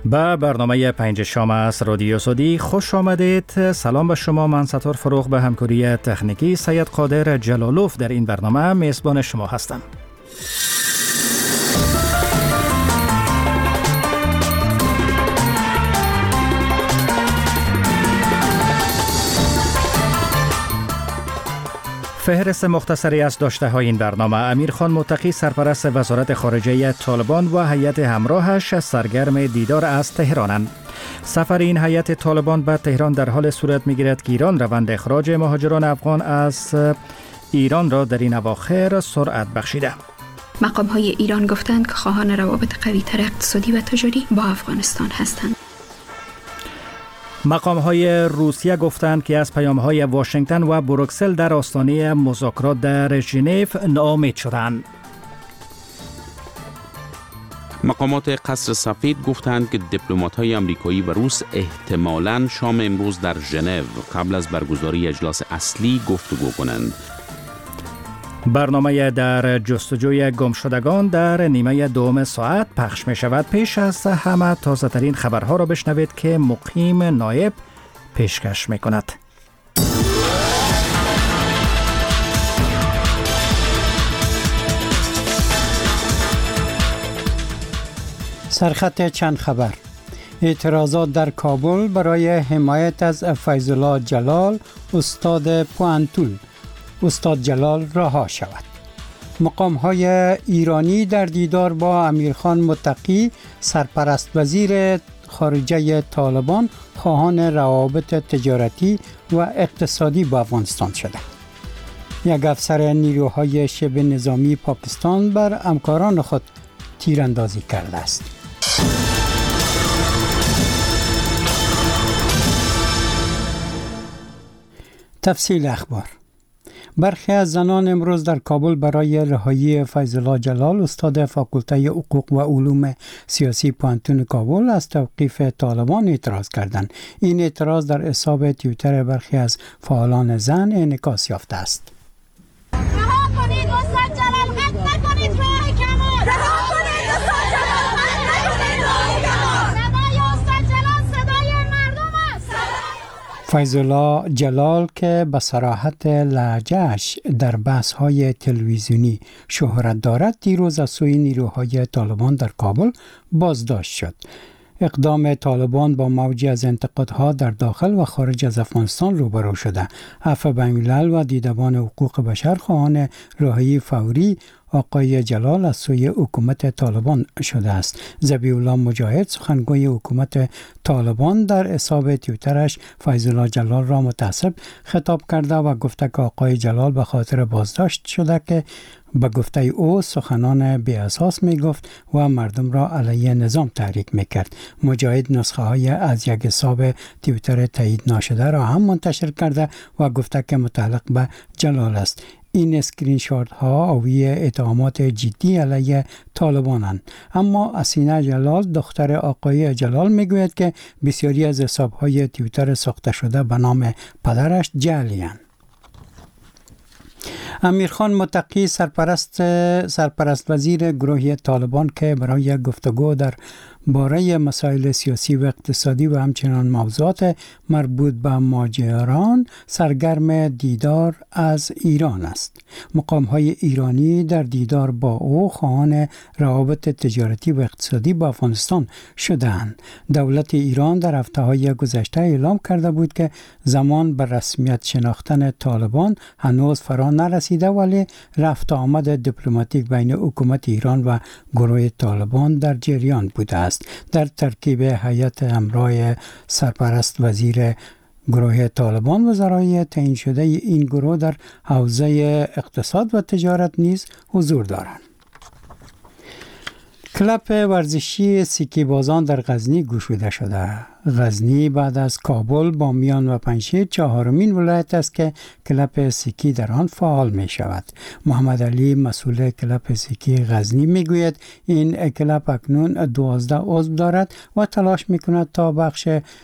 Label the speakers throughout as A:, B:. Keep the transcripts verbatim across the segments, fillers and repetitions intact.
A: به برنامه پنج شام از رادیو سعودی خوش آمدید. سلام به شما. من ستار فروغ به همکاری تکنیکی سید قادر جلالوف در این برنامه میزبان شما هستم. فهرست مختصری از داشته های این برنامه: امیرخان متقی سرپرست وزارت خارجه طالبان و هیئت همراهش سرگرم دیدار از تهرانند. سفر این هیئت طالبان به تهران در حال صورت می‌گیرد که ایران روند اخراج مهاجران افغان از ایران را در این اواخر سرعت بخشیده.
B: مقام های ایران گفتند که خواهان روابط قوی تر اقتصادی و تجاری با افغانستان هستند.
A: مقام های روسیه گفتند که از پیام های واشنگتن و بروکسل در آستانه مذاکرات در ژنو ناامید شدند.
C: مقامات قصر سفید گفتند که دیپلمات‌های آمریکایی و روس احتمالاً شام امروز در ژنو قبل از برگزاری اجلاس اصلی گفتگو کنند.
A: برنامه در جستجوی گمشدگان در نیمه دوم ساعت پخش می شود. پیش از همه تازه ترین خبرها را بشنوید که مقیم نایب پیشکش می کند.
D: سرخط چند خبر: اعتراضات در کابل برای حمایت از فیض‌الله جلال استاد پوانتون. استاد جلال رها شود. مقام های ایرانی در دیدار با امیرخان متقی سرپرست وزیر خارجه طالبان خواهان روابط تجارتی و اقتصادی با افغانستان شده. یک افسر نیروهای شبه نظامی پاکستان بر همکاران خود تیراندازی کرده است. تفصیل اخبار: برخی از زنان امروز در کابل برای رهایی فیض‌الله جلال استاد فاکولته حقوق و علوم سیاسی پوانتون کابل از توقیف طالبان اعتراض کردند. این اعتراض در حساب توییتر برخی از فعالان زن انعکاس یافته است. فیض‌الله جلال که به صراحت لهجه‌اش در بحث‌های تلویزیونی شهرت دارد، دیروز از سوی نیروهای طالبان در کابل بازداشت شد. اقدام طالبان با موجی از انتقادها در داخل و خارج از افغانستان روبرو شده. عفو بین‌الملل و دیدبان حقوق بشر خواهان رهایی فوری آقای جلال از سوی حکومت طالبان شده است. ذبیح الله مجاهد سخنگوی حکومت طالبان در حساب توییترش فیض‌الله جلال را متعصب خطاب کرده و گفته که آقای جلال به خاطر بازداشت شده که به گفته او سخنان بی اساس می گفت و مردم را علیه نظام تحریک می کرد. مجاهد نسخه های از یک حساب توییتر تایید ناشده را هم منتشر کرده و گفته که متعلق به جلال است. این اسکرین شات ها حاوی اتهامات جدی علیه طالبانند. اما اسینه جلال دختر آقای جلال میگوید که بسیاری از حساب های توییتر ساخته شده به نام پدرش جعلی‌اند. امیرخان متقی سرپرست سرپرست وزیر گروهی طالبان که برای گفتگو در باره مسائل سیاسی و اقتصادی و همچنان موضوعات مربوط به مهاجران سرگرم دیدار از ایران است. مقام‌های ایرانی در دیدار با او خواهان روابط تجارتی و اقتصادی با افغانستان شدند. دولت ایران در هفته‌های گذشته اعلام کرده بود که زمان به رسمیت شناختن طالبان هنوز فرا نرسیده، ولی رفت آمد دیپلماتیک بین حکومت ایران و گروه طالبان در جریان بوده است. در ترکیب هیئت همراه سرپرست وزیر گروه طالبان وزرای تعیین شده این گروه در حوزه اقتصاد و تجارت نیز حضور دارند. کلب ورزشی سیکی بازان در غزنی گشوده شده. غزنی بعد از کابل، بامیان و پنجشیر چهارمین ولایت است که کلب سیکی در آن فعال می شود. محمد علی مسئول کلب سیکی غزنی می گوید این کلب اکنون دوازده عضو دارد و تلاش می کند تا بخش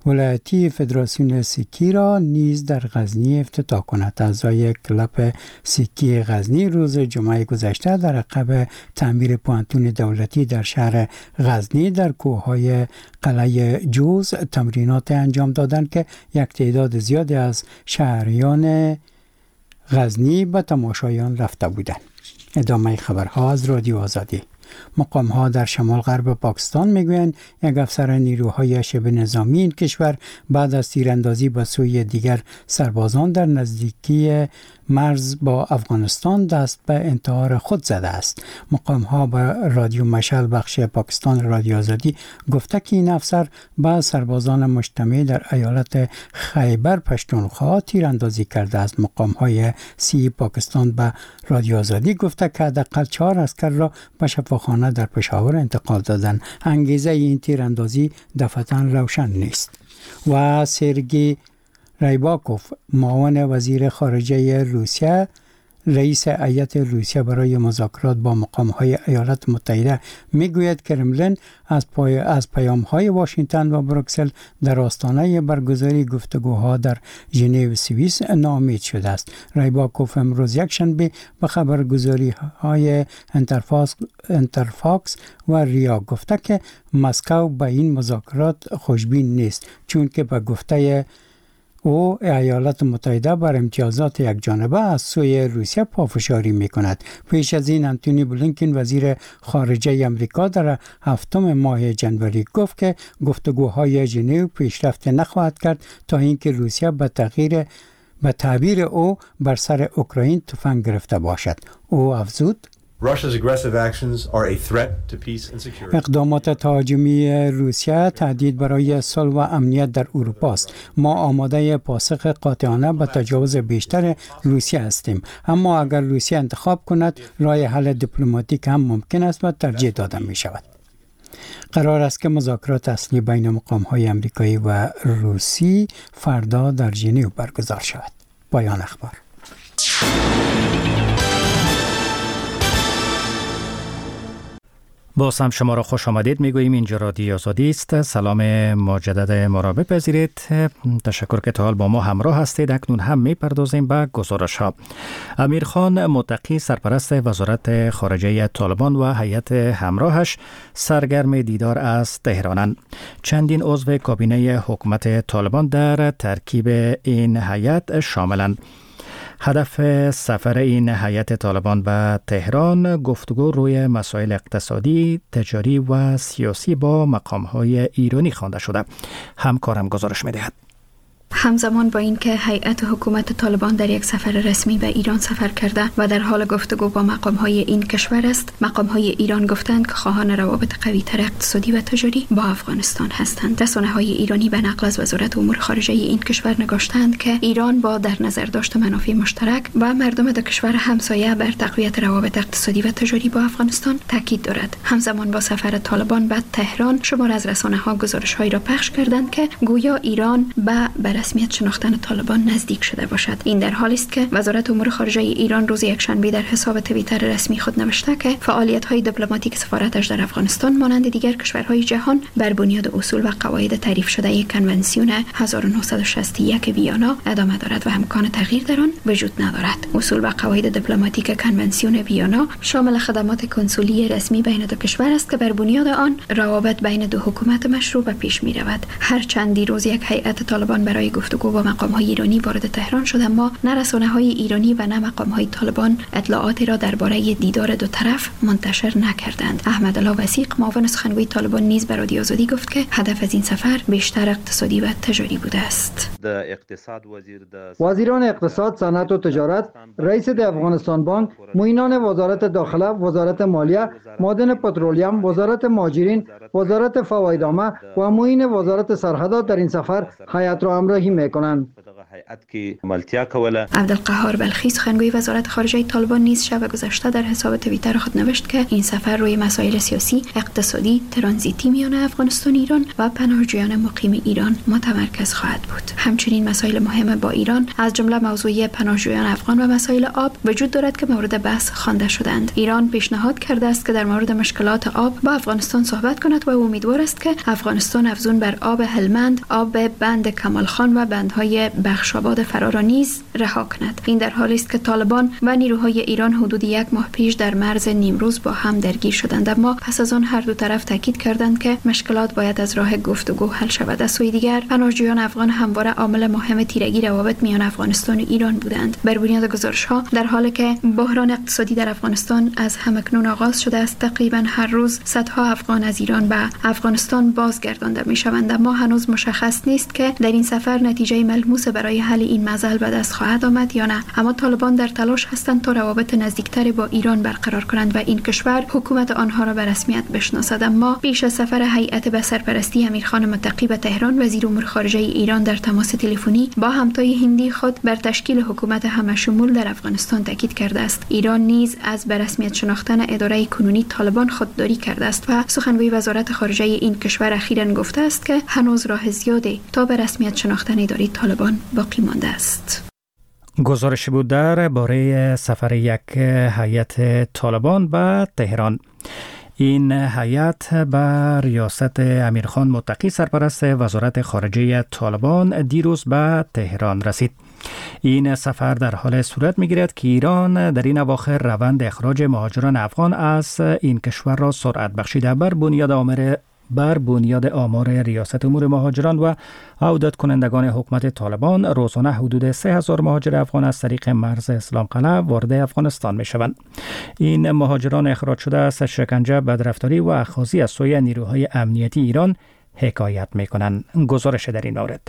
D: ولایتی فدراسیون سیکی را نیز در غزنی افتتاح کند. اعضای کلاب سیکی غزنی روز جمعه گذشته در عقب تعمیر پوانتون دولتی در شهر غزنی در کوههای قلعه جوز تمرینات انجام دادند که یک تعداد زیادی از شهریان غزنی به تماشایان رفته بودند. ادامه خبرها از رادیو آزادی. مقام ها در شمال غرب پاکستان میگویند یک افسر نیروهای شبه نظامی این کشور بعد از تیراندازی به سوی دیگر سربازان در نزدیکی مرز با افغانستان دست به انتحار خود زده است. مقام ها به رادیو مشعل بخش پاکستان رادیو آزادی گفته که این افسر به سربازان مجتمع در ایالت خیبر پشتونخوا تیراندازی کرده است. مقام های سی پاکستان به رادیو آزادی گفته که حداقل چهار عسکر را به شفاخانه در پشاور انتقال دادند. انگیزه این تیراندازی دفعتاً روشن نیست. و سرگی ریباکوف معاون وزیر خارجه روسیه رئیس هیئت روسیه برای مذاکرات با مقام‌های ایالات متحده میگوید کرملین از پای از پیام‌های واشنگتن و بروکسل در آستانه برگزاری گفتگوها در ژنو سوئیس ناامید شده است. ریباکوف امروز یکشنبه به خبرگزاری‌های انترفاکس انترفاکس و ریا گفته که مسکو به این مذاکرات خوشبین نیست، چون که به گفته او ایالات متحده بر امتیازات یک جانبه از سوی روسیه پافشاری می کند. پیش از این انتونی بلینکن وزیر خارجه امریکا در هفتم ماه جنوری گفت که گفتگوهای ژنو پیشرفت نخواهد کرد تا اینکه روسیه به تغییر به تعبیر او بر سر اوکراین تفنگ گرفته باشد. او افزود اقدامات تهاجمی روسیه تهدید برای صلح و امنیت در اروپا است. ما آماده پاسخ قاطعانه به تجاوز بیشتر روسیه هستیم، اما اگر روسیه انتخاب کند راه حل دیپلماتیک هم ممکن است و ترجیح داده می شود. قرار است که مذاکرات اصلی بین مقام‌های آمریکایی و روسی فردا در ژنو برگزار شود. پایان اخبار.
A: باز هم شما را خوش آمدید میگوییم. اینجا رادیو آزادی است. سلام مجدد ما را بپذیرید. تشکر که تا حال با ما همراه هستید. اکنون هم میپردازیم به گزارش ها. امیر خان متقی سرپرست وزارت خارجه طالبان و هیئت همراهش سرگرم دیدار از تهرانند. چندین عضو کابینه حکومت طالبان در ترکیب این هیئت شاملند. هدف سفر این هیئت طالبان به تهران گفتگو روی مسائل اقتصادی، تجاری و سیاسی با مقام‌های ایرانی خوانده شده. همکارم گزارش می‌دهد.
B: همزمان با اینکه هیئت حکومت طالبان در یک سفر رسمی به ایران سفر کرده و در حال گفتگو با مقام‌های این کشور است، مقام‌های ایران گفتند که خواهان روابط قوی‌تر اقتصادی و تجاری با افغانستان هستند. رسانه‌های ایرانی به نقل از وزارت امور خارجه این کشور نگاشتند که ایران با در نظر داشت منافع مشترک و مردم دو کشور همسایه بر تقویت روابط اقتصادی و تجاری با افغانستان تاکید دارد. همزمان با سفر طالبان به تهران، شمار از رسانه‌ها گزارش‌هایی را پخش کردند که گویا ایران به رسمیت شناختن طالبان نزدیک شده باشد. این در حالی است که وزارت امور خارجه ایران روز یکشنبه در حساب توییتر رسمی خود نوشته که فعالیت‌های دیپلماتیک سفارتش در افغانستان مانند دیگر کشورهای جهان بر بنیاد اصول و قواعد تعریف شده کنونسیون هزار و نهصد و شصت و یک ویانا ادامه دارد و امکان تغییر در آن وجود ندارد. اصول و قواعد دیپلماتیک کنونسیون ویانا شامل خدمات کنسولی رسمی بین دو کشور است که بر بنیاد آن روابط بین دو حکومت مشروع به پیش می‌رود. هرچند دیروز یک هیئت طالبان برای گفتگو با مقام‌های ایرانی وارد تهران شد، اما نه رسانه‌های ایرانی و نه مقام‌های طالبان اطلاعاتی را درباره دیدار دو طرف منتشر نکردند. احمدالله وثیق معاون سخنگوی طالبان نیز به رادیو آزادی گفت که هدف از این سفر بیشتر اقتصادی و تجاری بوده است.
E: وزیران اقتصاد، صنعت و تجارت، رئیس د افغانستان بانک، معینان وزارت داخله، وزارت مالیه، معدن پترولیم، وزارت مهاجرین، وزارت فوایدنامه و معین وزارت سرحدات در این سفر هیئت را همراهی می‌کنند.
B: عبدالقهار بلخی سخنگوی وزارت خارجه طالبان نیز شب گذشته در حساب توییتر خود نوشت که این سفر روی مسائل سیاسی، اقتصادی، ترانزیتی میان افغانستان و ایران و پناهجویان مقیم ایران متمرکز خواهد بود. همچنین مسائل مهم با ایران از جمله موضوع پناهجویان افغان و مسائل آب وجود دارد که مورد بحث خوانده شدند. ایران پیشنهاد کرده است که در مورد مشکلات آب با افغانستان صحبت کند و امیدوار است که افغانستان افزون بر آب هلمند، آب بند کمال خان و بندهای بخشاباد فرا نیز رها کند. این در حالی است که طالبان و نیروهای ایران حدود یک ماه پیش در مرز نیمروز با هم درگیر شدند، اما پس از آن هر دو طرف تاکید کردند که مشکلات باید از راه گفتگو حل شود. از سوی دیگر پناهجویان افغان همواره عامل مهم تیرگی روابط میان افغانستان و ایران بودند. بر بنیاد گزارش‌ها در حالی که بحران اقتصادی در افغانستان از همکنون آغاز شده است، تقریبا هر روز صدها افغان از ایران به افغانستان بازگردانده می‌شوند، اما هنوز مشخص نیست که در این سفر نتیجه ملموس برای حل این مسئله به دست خواهد آمد یا نه. اما طالبان در تلاش هستند تا روابط نزدیکتری با ایران برقرار کنند و این کشور حکومت آنها را به رسمیت بشناسد. اما پیش از سفر هیئت به سرپرستی امیرخان متقی به تهران، وزیر امور خارجه ایران در تماس تلفنی با همتای هندی خود بر تشکیل حکومت همشمول در افغانستان تاکید کرده است. ایران نیز از به رسمیت شناختن اداره کنونی طالبان خودداری کرده است و سخنگوی وزارت خارجه این کشور اخیراً گفته است که هنوز راه زیادی تا به رسمیت شناختن اداره طالبان باقی مانده است.
A: گزارش بود در باره سفر یک هیئت طالبان به تهران. این هیئت به ریاست امیرخان متقی سرپرست وزارت خارجه طالبان دیروز به تهران رسید. این سفر در حال صورت می‌گیرد که ایران در این اواخر روند اخراج مهاجران افغان از این کشور را سرعت بخشیده بر بنیاد آمر بر بنیاد آمار ریاست امور مهاجران و عودت کنندگان حکومت طالبان روزانه حدود سه هزار مهاجر افغان از طریق مرز اسلام قلعه وارد افغانستان می شوند. این مهاجران اخراج شده از شکنجه، بدرفتاری و اخاذی از سوی نیروهای امنیتی ایران حکایت می کنند. گزارش در این مورد.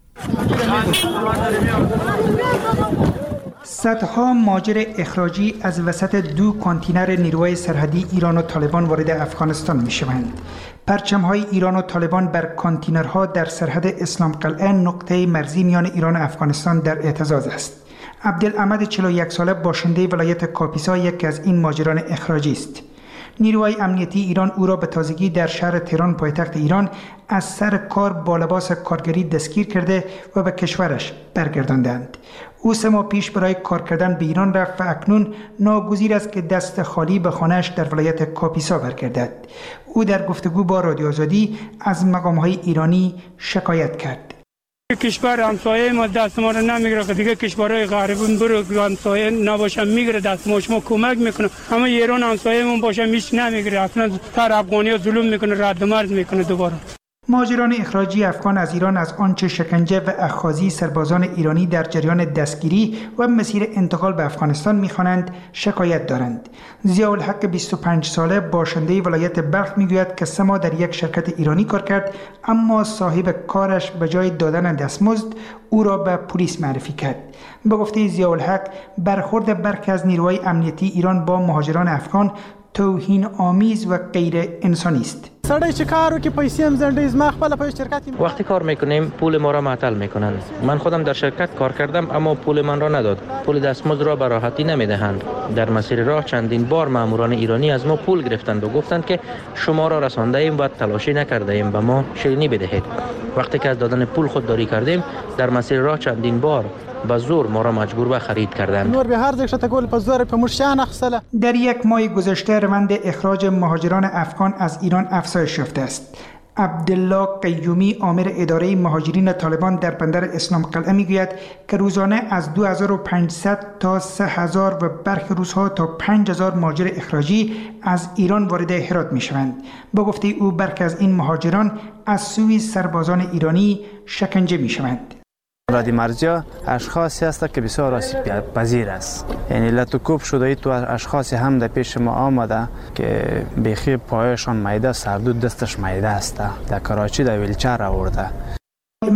F: صدها مهاجر اخراجی از وسط دو کانتینر نیروهای سرحدی ایران و طالبان وارد افغانستان می شوند. پرچم‌های ایران و طالبان بر کانتینرها در سرحد اسلام قلعه نقطه مرزی میان ایران و افغانستان در اعتزاز است. عبدالاحمد چهل و یک ساله باشنده ولایت کاپیسا یکی از این مهاجران اخراجی است. نیروهای امنیتی ایران او را به تازگی در شهر تهران پایتخت ایران از سر کار با لباس کارگری دستگیر کرده و به کشورش برگرداندند. او سه ماه پیش برای کار کردن به ایران رفت و اکنون ناگزیر است که دست خالی به خانه‌اش در ولایت کاپیسا برگردد. او در گفتگو با رادیو آزادی از مقام‌های ایرانی شکایت کرد.
G: کشور همسایه ما دست ما رو نمیگیره که دیگه کشورهای غربی برو همسایه نباشه میگیره دست ما، شما کمک میکنه، اما ایران همسایه ما باشه هیچ نمیگیره، اصلا تر افغانی‌ها ظلم میکنه، رد مرز میکنه. دوباره
F: مهاجران اخراجی افغان از ایران از آنچه شکنجه و اخاذی سربازان ایرانی در جریان دستگیری و مسیر انتقال به افغانستان می‌خوانند شکایت دارند. ضیاءالحق بیست و پنج ساله باشنده ولایت بلخ میگوید که سه ماه در یک شرکت ایرانی کار کرد، اما صاحب کارش به جای دادن دستمزد او را به پلیس معرفی کرد. به گفته ضیاءالحق، برخورد برخی از نیروهای امنیتی ایران با مهاجران افغان توهین آمیز و غیر انسانی است.
H: سړی چې کارو کې پیسې هم زنده زما خپل په شرکت
I: وقتی کار میکنیم پول ما را معطل میکنند. من خودم در شرکت کار کردم اما پول من را نداد. پول دستمزد را به راحتی نمیدهند. در مسیر راه چندین بار ماموران ایرانی از ما پول گرفتند و گفتند که شما را رسانده ایم و تلاشی نکرده ایم به ما شیرینی بدهید. وقتی که از دادن پول خودداری کردیم در مسیر راه چندین بار با زور ما را مجبور به خرید کردند.
H: نور به هر ځای گل په زور په مرشان اخسله.
F: در یک ماه گذشته روند اخراج مهاجران افغان از ایران افزایش یافته است. عبدالله قیومی آمر اداره مهاجرین طالبان در بندر اسلام قلعه میگوید که روزانه از دو هزار و پانصد تا سه هزار و برخی روزها تا پنج هزار مهاجر اخراجی از ایران وارد هرات میشوند. با گفته او برخی از این مهاجران از سوی سربازان ایرانی شکنجه میشوند.
J: رادی مرزیا اشخاصی هست که بسیار آسیب پذیر است. یعنی لطوکوب شده ای تو اشخاصی هم در پیش ما آمده که بیخی پایشان میده، سردود دستش میده است. در کراچی در ویلچر آورده.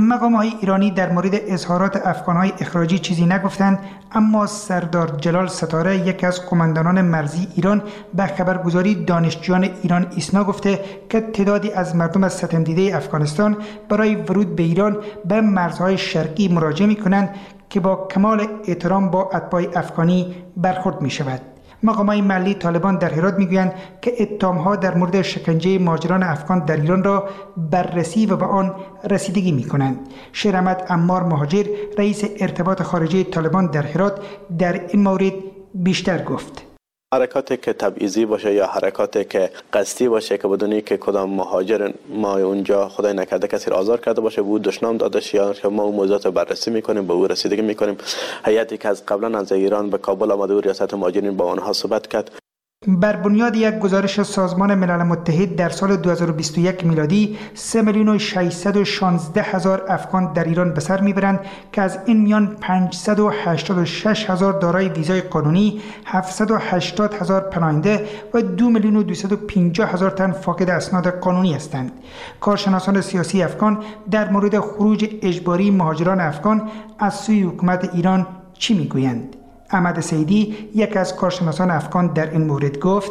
F: مقام‌های ایرانی در مورد اظهارات افغان‌های اخراجی چیزی نگفتند، اما سردار جلال ستاره، یک از قماندانان مرزی ایران، به خبرگزاری دانشجویان ایران ایسنا گفته که تعدادی از مردم از ستم دیده افغانستان برای ورود به ایران به مرزهای شرقی مراجعه می‌کنند که با کمال احترام با اتباع افغانی برخورد می‌شود. مقامات محلی طالبان در هرات میگویند که اتهام‌ها در مورد شکنجه مهاجران افغان در ایران را بررسی و به آن رسیدگی می‌کنند. شیر احمد عمار مهاجر، رئیس ارتباط خارجی طالبان در هرات، در این مورد بیشتر گفت.
K: حرکاتی که تبعیضی باشه یا حرکاتی که قصدی باشه که بدونی که کدام مهاجر ما اونجا خدای نکرده کسی را آزار کرده باشه، بود دشنام داده شه، که ما اون موضوعات بررسی میکنیم، به او رسیدگی میکنیم. هیئتی که از قبلا از ایران به کابل آمده و ریاست مهاجرین با آنها صحبت کرد.
F: بر بنیاد یک گزارش سازمان ملل متحد در سال دو هزار و بیست و یک میلادی سه میلیون و ششصد و شانزده هزار افغان در ایران به سر میبرند که از این میان پانصد و هشتاد و شش هزار دارای ویزای قانونی، هفتصد و هشتاد هزار پناهنده و دو میلیون و دویست و پنجاه هزار تن فاقد اسناد قانونی هستند. کارشناسان سیاسی افغان در مورد خروج اجباری مهاجران افغان از سوی حکومت ایران چی میگویند؟ احمد سیدی، یک از کارشناسان افغان، در این مورد گفت: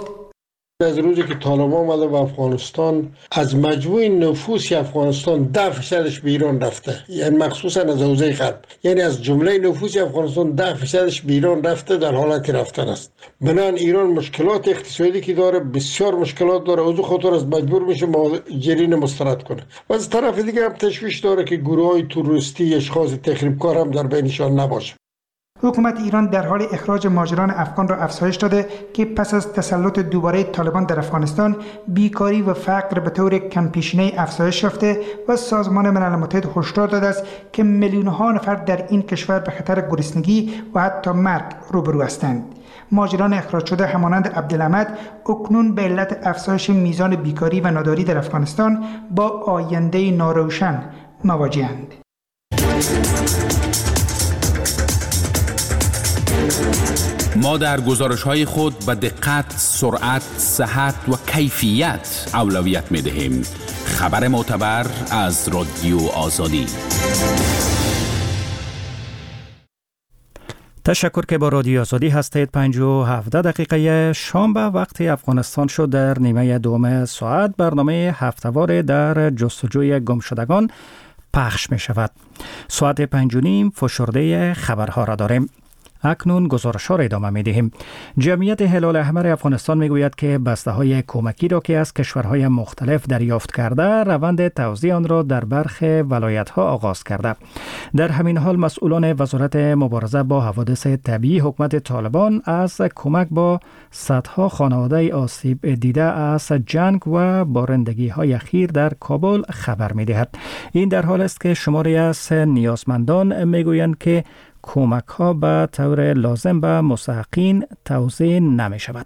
L: از روزی که طالبان آمده به افغانستان، از مجموع نفوس افغانستان ده فیصدش به ایران رفته، یعنی مخصوصا از حوزه غرب، یعنی از جمله نفوس افغانستان ده فیصدش به ایران رفته، در حالت رفتن است. بنان ایران مشکلات اقتصادی که داره، بسیار مشکلات داره، از خاطر از مجبور میشه مهاجرین مسترد کنه. و از طرف دیگه هم تشویش داره که گروه‌های تروریستی، اشخاص تخریبکار هم در بینشان نباشه.
F: حکومت ایران در حال اخراج مهاجران افغان را افزایش داده که پس از تسلط دوباره طالبان در افغانستان، بیکاری و فقر به طور کمپیشینه افزایش یافته و سازمان ملل متحد هشدار داده است که میلیون‌ها نفر در این کشور به خطر گرسنگی و حتی مرگ روبرو هستند. مهاجران اخراج شده همانند عبدالحمد اکنون به علت افزایش میزان بیکاری و ناداری در افغانستان با آینده ناروشن مواجه‌اند.
C: ما در گزارش‌های خود به دقت، سرعت، صحت و کیفیت اولویت می‌دهیم. خبر معتبر از رادیو آزادی.
A: تشکر که با رادیو آزادی هستید. پنج و هفده دقیقه شام به وقت افغانستان شد. در نیمه دوم ساعت برنامه هفته‌وار در جستجوی گمشدگان پخش می شود. ساعت پنج و نیم فشرده خبرها را داریم. اکنون گزارش‌ها را ادامه می‌دهیم. جمعیت هلال احمر افغانستان می‌گوید که بسته‌های کمکی را که از کشورهای مختلف دریافت کرده، روند توزیع آن را در برخی ولایت‌ها آغاز کرده. در همین حال مسئولان وزارت مبارزه با حوادث طبیعی حکومت طالبان از کمک با صدها خانواده آسیب دیده از جنگ و بارندگی‌های اخیر در کابل خبر می‌دهد. این در حال است که شماری از نیازمندان می‌گویند که کمک ها به طور لازم به مستحقین توزیع نمی شود.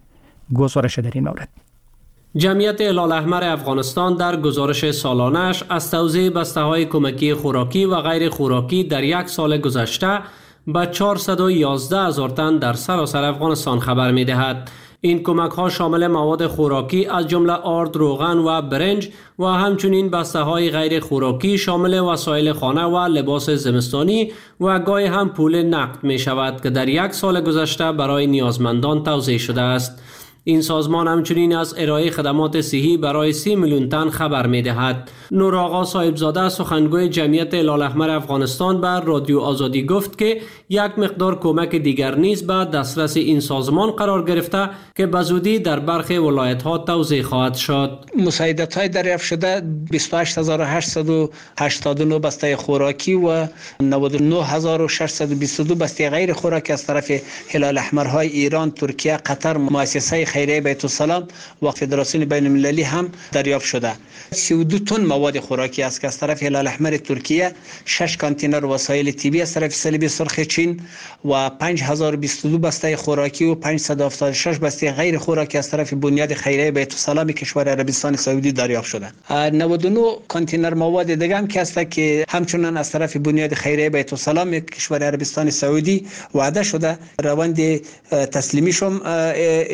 A: گزارش در این مورد:
M: جمعیت هلال احمر افغانستان در گزارش سالانش از توزیع بسته‌های کمکی خوراکی و غیر خوراکی در یک سال گذشته به چهارصد و یازده هزار تن در سراسر افغانستان خبر می دهد. این کمک ها شامل مواد خوراکی از جمله آرد، روغن و برنج و همچنین بسته های غیر خوراکی شامل وسایل خانه و لباس زمستانی و گاهی هم پول نقد می شود که در یک سال گذشته برای نیازمندان توزیع شده است. این سازمان همچنین از ارائه خدمات صحی برای سی میلیون تن خبر می دهد. نور آقا صاحبزاده سخنگوی جمعیت هلال احمر افغانستان بر رادیو آزادی گفت که یک مقدار کمک دیگر نیز به دسترس این سازمان قرار گرفته که به زودی در برخی ولایت ها توزیع خواهد شد.
N: مساعدت های دریافت شده بیست و هشت هزار و هشتصد و هشتاد و نه بسته خوراکی و نود و نه هزار و ششصد و بیست و دو بسته غیر خوراکی از طرف هلال احمرهای ایران، ترکیه، قطر، مؤسسه خیریه بیت السلام و فدراسیون بین المللی هم دریافت شده. سی و دو تن مواد خوراکی است که از طرف هلال احمر ترکیه، شش کانتینر وسایل طبی از طرف صلیب سرخ چین و پنج هزار و بیست و دو بسته خوراکی و پانصد و هفتاد و شش بسته غیر خوراکی از طرف بنیاد خیریه بیت السلام کشور عربستان سعودی دریافت شده. نود و نه کانتینر مواد دیگه هم که است که همچنان از طرف بنیاد خیریه بیت السلام کشور عربستان سعودی وعده شده روند تسلیمیشون ادامه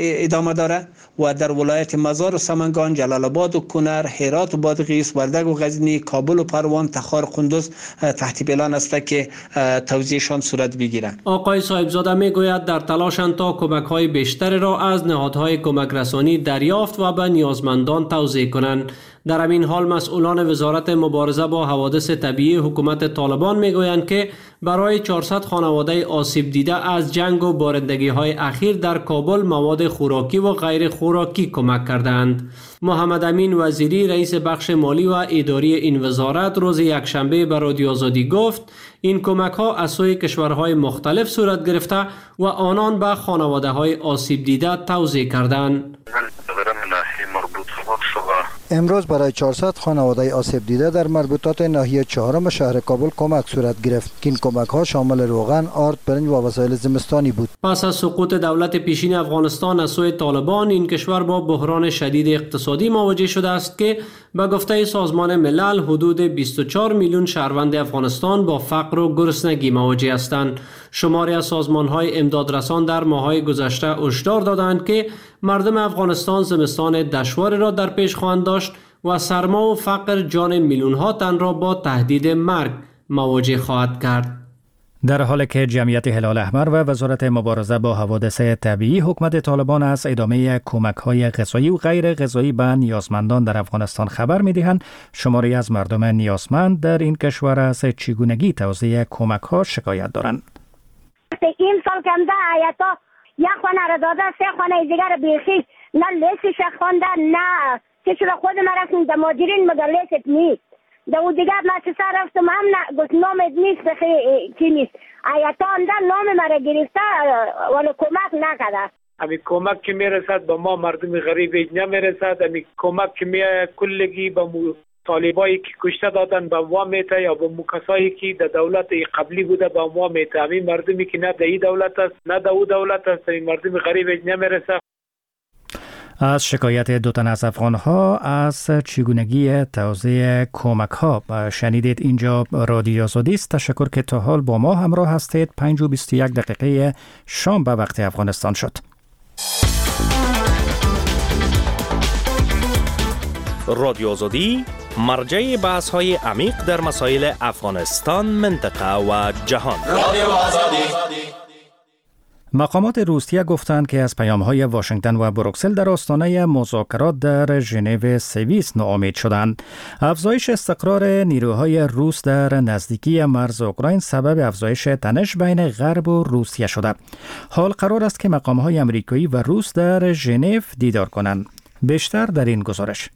N: ادامه داره و در ولایت مزار و سمنگان، جلال آباد و کنر، هرات و بادغیس، وردگ و غزنی، کابل و پروان، تخار، قندوز تحت پلان است که توزیعشان صورت بگیره.
M: آقای صاحبزاده میگوید در تلاشند تا کمک‌های بیشتری را از نهادهای کمک رسانی دریافت و به نیازمندان توزیع کنند. در همین حال مسئولان وزارت مبارزه با حوادث طبیعی حکومت طالبان میگویند که برای چهارصد خانواده آسیب دیده از جنگ و بارندگی‌های اخیر در کابل مواد خوراکی و غیر خوراکی کمک کردند. محمد امین وزیری رئیس بخش مالی و اداری این وزارت روز یکشنبه به رادیو آزادی گفت این کمک‌ها از سوی کشورهای مختلف صورت گرفته و آنان به خانواده‌های آسیب دیده توزیع کردند.
E: امروز برای چهارصد خانواده آسیب دیده در مربوطات ناحیه چهارم شهر کابل کمک صورت گرفت که این کمک ها شامل روغن، آرد، برنج و وسایل زمستانی بود.
M: پس از سقوط دولت پیشین افغانستان از سوی طالبان این کشور با بحران شدید اقتصادی مواجه شده است که به گفته سازمان ملل حدود بیست و چهار میلیون شهروند افغانستان با فقر و گرسنگی مواجه هستند. شماری از سازمان‌های امدادرسان در ماه‌های گذشته هشدار دادند که مردم افغانستان زمستان دشواری را در پیش خواهند داشت و سرما و فقر جان میلیون‌ها تن را با تهدید مرگ مواجه خواهد کرد.
A: در حالی که جمعیت هلال احمر و وزارت مبارزه با حوادث طبیعی حکومت طالبان از ادامه کمک‌های غذایی و غیر غذایی به نیازمندان در افغانستان خبر می‌دهند، شماری از مردم نیازمند در این کشور از چگونگی توزیع کمک‌ها شکایت دارند.
O: این سال کم ده آیتا یک خانه را داده، سه خانه دیگر بیخی نه لیستش خوانده نه چه شده خود ما رفتیم در ماجرین مگر لیست نیست. در اون دیگر مؤسسه رفتم هم نه گفت نامت نیست کی نیست. آیتا انده نام مرا گرفته ولی کمک نکرده.
P: امی کمک که میرسد به ما مردم غریب نمیرسد. امی کمک که می کلگی به طالبایی که کشته دادن به ما میته یا به مکسایی که در دولت قبلی بوده به ما میته. امی مردمی که نه در این دولت است نه در او دولت است این مردم غریب نمیرسد.
A: از شکایت دو تن از افغان‌ها از چگونگی توزیع کمک‌ها شنیدید. اینجا رادیو آزادی است. تشکر که تا حال با ما همراه هستید. پنج و بیست و یک دقیقه شام به وقت افغانستان شد.
Q: رادیو آزادی مرجع بحث‌های عمیق در مسائل افغانستان، منطقه و جهان. رادیو آزادی.
A: مقامات روسیه گفتند که از پیام‌های واشنگتن و بروکسل در آستانه مذاکرات در ژنو سوئیس ناامید شدند. افزایش استقرار نیروهای روس در نزدیکی مرز اوکراین سبب افزایش تنش بین غرب و روسیه شده. حال قرار است که مقام‌های آمریکایی و روس در ژنو دیدار کنند. بیشتر در این گزارش.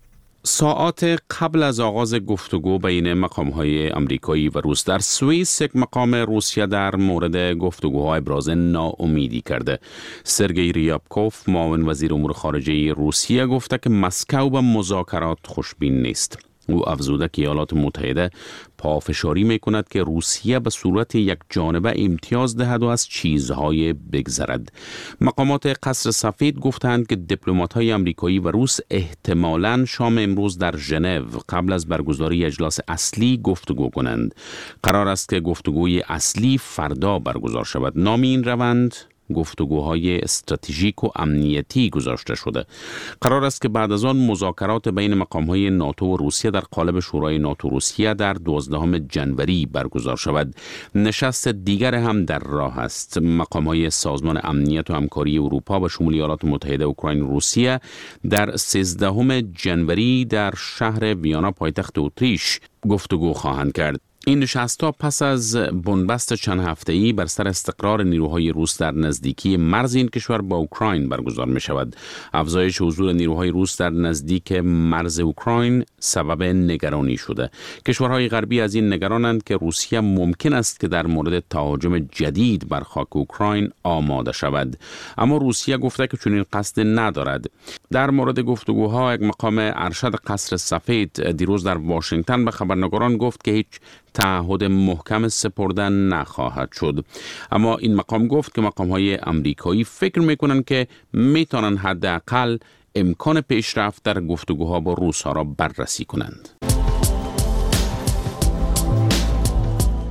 C: ساعات قبل از آغاز گفتگو بین مقام‌های آمریکایی و روس در سوئیس، یک مقام روسیه در مورد گفتگوها ابراز ناامیدی کرده. سرگئی ریابکوف، معاون وزیر امور خارجه روسیه، گفته که مسکو به مذاکرات خوشبین نیست. او افزوده که ایالات متحده پافشاری میکند که روسیه به صورت یک جانبه امتیاز دهد و از چیزهای بگذرد. مقامات قصر سفید گفتند که دیپلمات‌های آمریکایی و روس احتمالاً شام امروز در ژنو قبل از برگزاری اجلاس اصلی گفتگو کنند. قرار است که گفتگوی اصلی فردا برگزار شود. نام این روند گفتگوهای استراتژیک و امنیتی گذاشته شده. قرار است که بعد از آن مذاکرات بین مقام‌های ناتو و روسیه در قالب شورای ناتو روسیه در دوازدهم ژانویه برگزار شود. نشست دیگر هم در راه است. مقام‌های سازمان امنیت و همکاری اروپا به شمول ایالات متحده، اوکراین و روسیه در سیزدهم ژانویه در شهر ویانا پایتخت اتریش گفتگو خواهند کرد. این نشست‌ها پس از بنبست چند هفته‌ای بر سر استقرار نیروهای روس در نزدیکی مرز این کشور با اوکراین برگزار می شود. افزایش حضور نیروهای روس در نزدیک مرز اوکراین سبب نگرانی شده. کشورهای غربی از این نگرانند که روسیه ممکن است که در مورد تهاجم جدید بر خاک اوکراین آماده شود. اما روسیه گفته که چنین قصد ندارد. در مورد گفتگوها یک مقام ارشد قصر سفید دیروز در واشنگتن به خبرنگاران گفت که هیچ تعهد محکم سپردن نخواهد شد. اما این مقام گفت که مقام‌های آمریکایی فکر می‌کنند که می‌توانند حداقل امکان پیشرفت در گفتگوها با روس‌ها را بررسی کنند.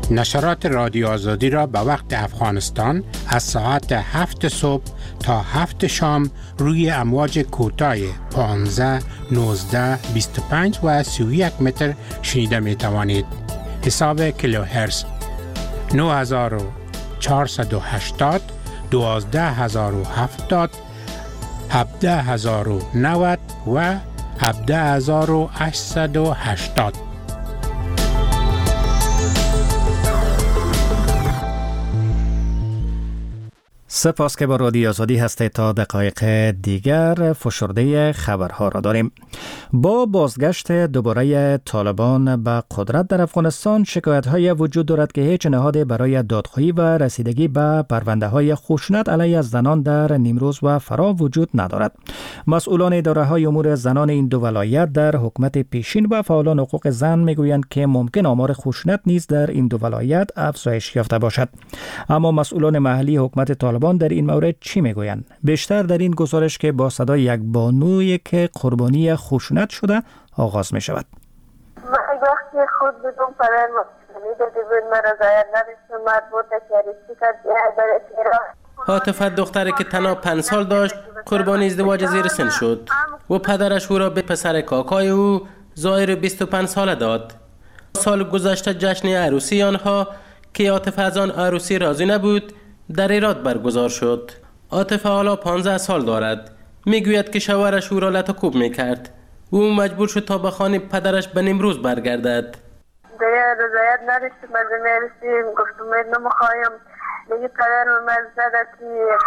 R: نشرات رادیو آزادی را به وقت افغانستان از ساعت هفت صبح تا هفت شام روی امواج کوتاه پانزده، نوزده، بیست و پنج و سی و یک متر شنیده می توانید. حساب کیلوهرتز نه هزار و چهارصد و هشتاد، دوازده هزار و هفتاد، هفده هزار و نود و هفده هزار و هشتصد و هشتاد.
A: سپاس که با رادیو آزادی هستید. تا دقایق دیگر فشرده خبرها را داریم. با بازگشت دوباره طالبان به قدرت در افغانستان، شکایت‌های وجود دارد که هیچ نهادی برای دادخواهی و رسیدگی به پرونده‌های خشونت علیه زنان در نیمروز و فرا وجود ندارد. مسئولان اداره‌های امور زنان این دو ولایت در حکومت پیشین و فعالان حقوق زن میگویند که ممکن آمار خشونت نیز در این دو ولایت افزایش یافته باشد. اما مسئولان محلی حکومت طالبان در این مورد چی میگویند؟ بیشتر در این گزارش که با صدای یک بانوی که قربانی خشونت شده آغاز می شود.
S: وقتی خود بدون پران مطمئنی دیدی بود مرا زاید نداشت مربوط کریستی کرد برای تیران.
I: عاطفه دختری که تنها پنج سال داشت قربانی ازدواج زیر سن شد و پدرش او را به پسر کاکای او ظاهر بیست و پنج ساله داد. سال گذشته جشن عروسی آنها که عاطفه از آن عروسی راضی نبود در ایراد برگزار شد. عاطفه حالا پانزده سال دارد. میگوید که شوهرش او را لطکوب میکرد. او مجبور شد تا به خانه پدرش به نیمروز برگردد.
S: دیگه رضایت نداشتم از میرسیم گفتم من نمیخوایم. دیگه پدرم من زده که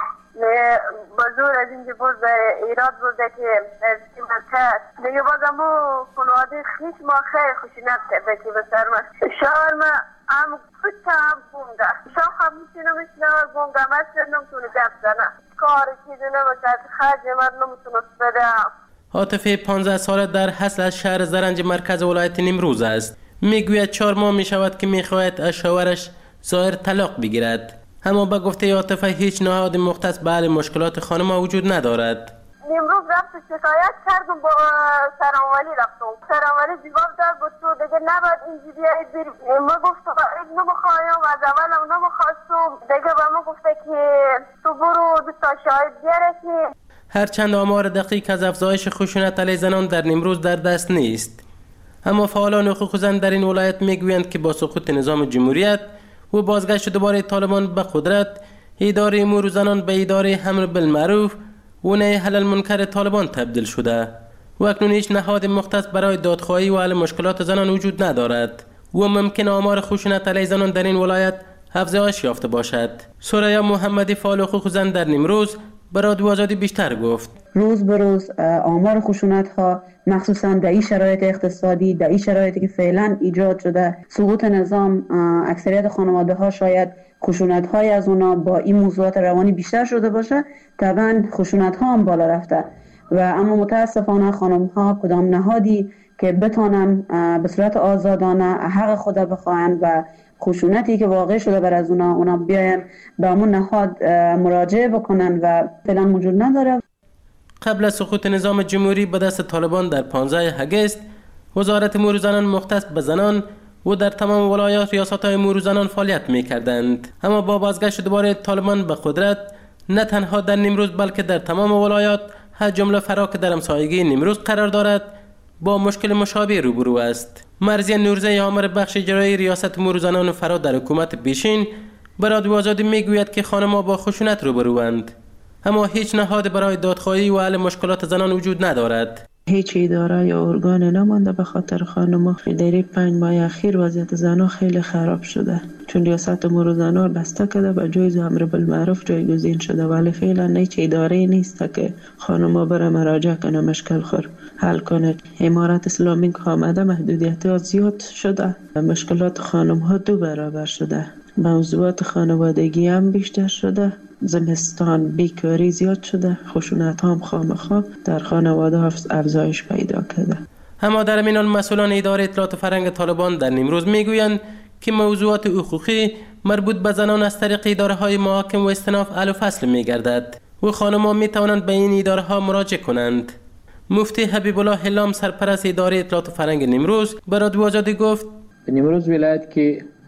S: با زور از اینجا بود ایراد بوده که از من کرد. دیگه باز امو خانواده خیش ما خیلی خشونت کرده که به سر من. شوهر من ام کتا هم بونده. شو هم میتونه میشنه بونده. مثل نمتونه گفت زنه. کاری چیزی نمیشد. خرج من نمتونه بده.
I: عاطفه پانزده ساله در حصل از شهر زرنج مرکز ولایت نیمروز است. میگوید چهار ماه میشود که میخواهد از شوهرش ظاهر طلاق بگیرد. اما به گفته عاطفه هیچ نهاد مختص به حل مشکلات خانم وجود ندارد.
S: نیمروز رفت شکایت کردم با سرانوالی رفتم. سرانوالی جواب داد با تو دیگه نباید اینجی بیایی بری. ما گفتم نمیخوایم و از اولم نمیخواستم. دیگه با ما گفته که تو برو دو تا شاهد بیاره که
I: هرچند آمار دقیق از افزایش خشونت علیه زنان در نیمروز در دست نیست، اما فعالان حقوق زن در این ولایت میگویند که با سقوط نظام جمهوریت و بازگشت دوباره طالبان به قدرت، اداره امور زنان به اداره امر بالمعروف و نهی عن المنکر طالبان تبدیل شده و اکنون هیچ نهاد مختص برای دادخواهی و حل مشکلات زنان وجود ندارد و ممکن آمار خشونت علیه زنان در این ولایت افزایش یافته باشد. سریا محمدی فعال حقوق زن در نیمروز به رادیو آزادی بیشتر گفت.
T: روز به روز آمار خشونت ها مخصوصا در این شرایط اقتصادی، در این شرایطی که فعلا ایجاد شده، سقوط نظام، اکثریت خانواده ها شاید خشونت های از اونا با این موضوعات روانی بیشتر شده باشه، طبعا خشونت ها هم بالا رفته و اما متاسفانه خانم ها کدام نهادی که بتونن به صورت آزادانه حق خود بخواهن و خشونتی که واقع شده بر از اونا اونا بیاین به همون نهاد مراجعه بکنن و فعلا موجود نداره.
I: قبل از سقوط نظام جمهوری به دست طالبان در پانزده اگست وزارت امور زنان مختص به زنان و در تمام ولایات ریاست‌های امور زنان فعالیت می‌کردند، اما با بازگشت دوباره طالبان به قدرت نه تنها در نیمروز بلکه در تمام ولایات هر جمله فرا که در همسایگی نیمروز قرار دارد با مشکل مشابه روبرو است. مرضیه نورزی آمر بخش اجرایی ریاست امور زنان فرا در حکومت پیشین به رادیو آزادی میگوید که خانم‌ها با خشونت روبروند، اما هیچ نهاد برای دادخواهی و حل مشکلات زنان وجود ندارد.
U: هیچ اداره یا ارگان نمانده به خاطر خانم‌ها. در پنج ماه اخیر وضعیت زنان خیلی خراب شده، چون ریاست امور زنان بسته کرده و جایز امر بالمعروف جایگزین شده، ولی فعلا هیچ اداره نیست که خانم‌ها بره مراجعه کنه مشکل خور حل کنه. امارت اسلامی که آمده محدودیت زیاد شده، مشکلات خانم‌ها دو برابر شده، موضوعات خانوادگی هم بیشتر شده، زمستان بیکاری زیاد شده، خشونت هم خامخا در خانواده افزایش پیدا کرده.
I: اما در همین حال مسئولان اداره اطلاعات و فرهنگ طالبان در نیمروز میگویند که موضوعات حقوقی مربوط به زنان از طریق اداره های محاکم و استئناف حل و فصل میگردد و خانم‌ها می توانند به این اداره ها مراجعه کنند. مفتی حبیب الله هلام سرپرست اداره اطلاعات و فرهنگ نیمروز به رادیو آزادی گفت:
V: نیمروز ولایت که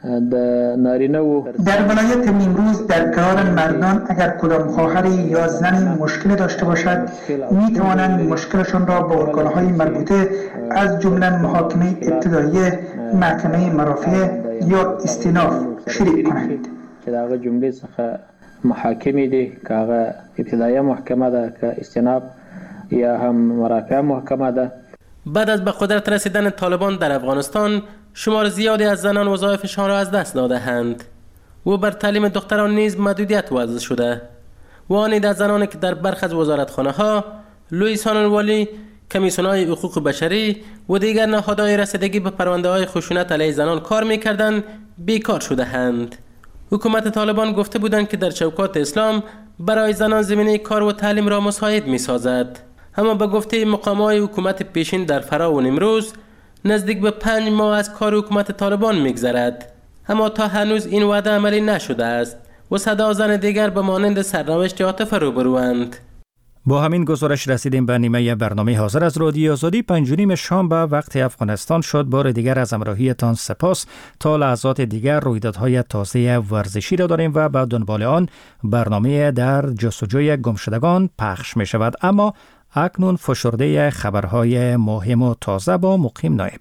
F: در ولایت نیمروز در کنار مردان اگر کدام خواهر یا زن مشکل داشته باشد می توانند مشکلشان را با ارگان‌های مربوطه از جمله محاکمه ابتدایی، محکمه مرافع یا استیناف شریک کنند.
D: که در جمله څخه محاکمه دي که هغه ابتدایی محکمه ده که استیناف یا هم مرافع محکمه ده.
I: بعد از به قدرت رسیدن طالبان در افغانستان شمار زیادی از زنان وظایفشان را از دست داده‌اند و بر تعلیم دختران نیز محدودیت وضع شده و آن از زنانی که در برخی از وزارتخانه‌ها، لویسان والی، کمیسیون‌های حقوق بشری و دیگر نهادهای رسیدگی به پرونده‌های خشونت علیه زنان کار می‌کردند بیکار شده‌اند. حکومت طالبان گفته بودند که در چوکات اسلام برای زنان زمینه کار و تعلیم را مساعد می‌سازد، اما به گفته مقام‌های حکومت پیشین در فرا و نیمروز نزدیک به پنج ماه از کار حکومت طالبان می‌گذرد، اما تا هنوز این وعده عملی نشده است و صدا زن دیگر به مانند سرنوشت عاطفه روبروند.
A: با همین گزارش رسیدیم به نیمه برنامه حاضر از رادیو آزادی. پنج و نیم شام به وقت افغانستان شد. بار دیگر از همراهیتان سپاس. تا لحظات دیگر رویدادهای تازه ورزشی را داریم و به دنبال آن برنامه در جستجوی گمشدگان پخش می شود. اما اکنون فشرده خبرهای مهم و تازه با مقیم نایب.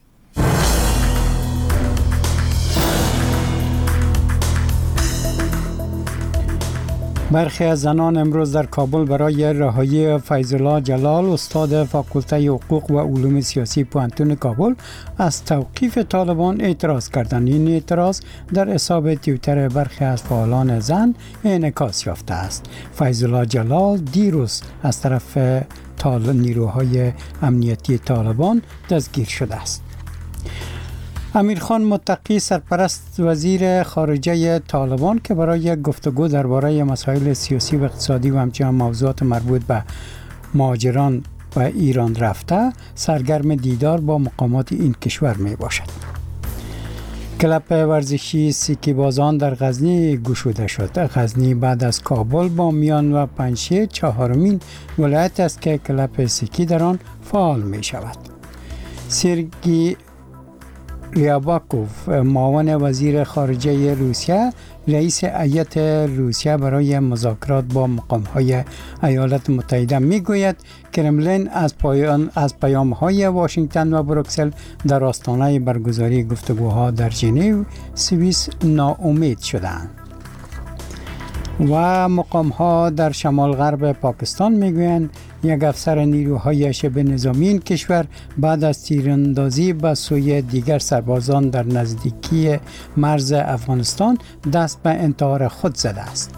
V: برخی از زنان امروز در کابل برای رهایی فیض‌الله جلال استاد فاکولته حقوق و علوم سیاسی پوهنتون کابل از توقیف طالبان اعتراض کردند. این اعتراض در حساب توییتر برخی از فعالان زن انعکاس یافته است. فیض‌الله جلال دیروز از طرف نیروهای امنیتی طالبان دستگیر شده است. امیرخان متقی سرپرست وزیر خارجه طالبان که برای گفتگو درباره مسائل سیاسی و اقتصادی و همچنین موضوعات مربوط به مهاجران و ایران رفته سرگرم دیدار با مقامات این کشور می باشد. کلب ورزشی سیکی بازان در غزنی گشوده شد. غزنی بعد از کابل با میان و پنجشیر چهارمین ولایت است که کلب سیکی در آن فعال می شود. سرگی ریاباکوف معاون وزیر خارجه روسیه رئیس هیئت روسیه برای مذاکرات با مقام‌های ایالات متحده میگوید کرملین از پایان از پیام‌های واشنگتن و بروکسل در آستانه برگزاری گفتگوها در ژنو سوئیس ناامید شدند. و مقام‌ها در شمال غرب پاکستان میگویند یک افسر نیروهای شبه نظامی این کشور بعد از تیراندازی به سوی دیگر سربازان در نزدیکی مرز افغانستان دست به انتحار خود زده است.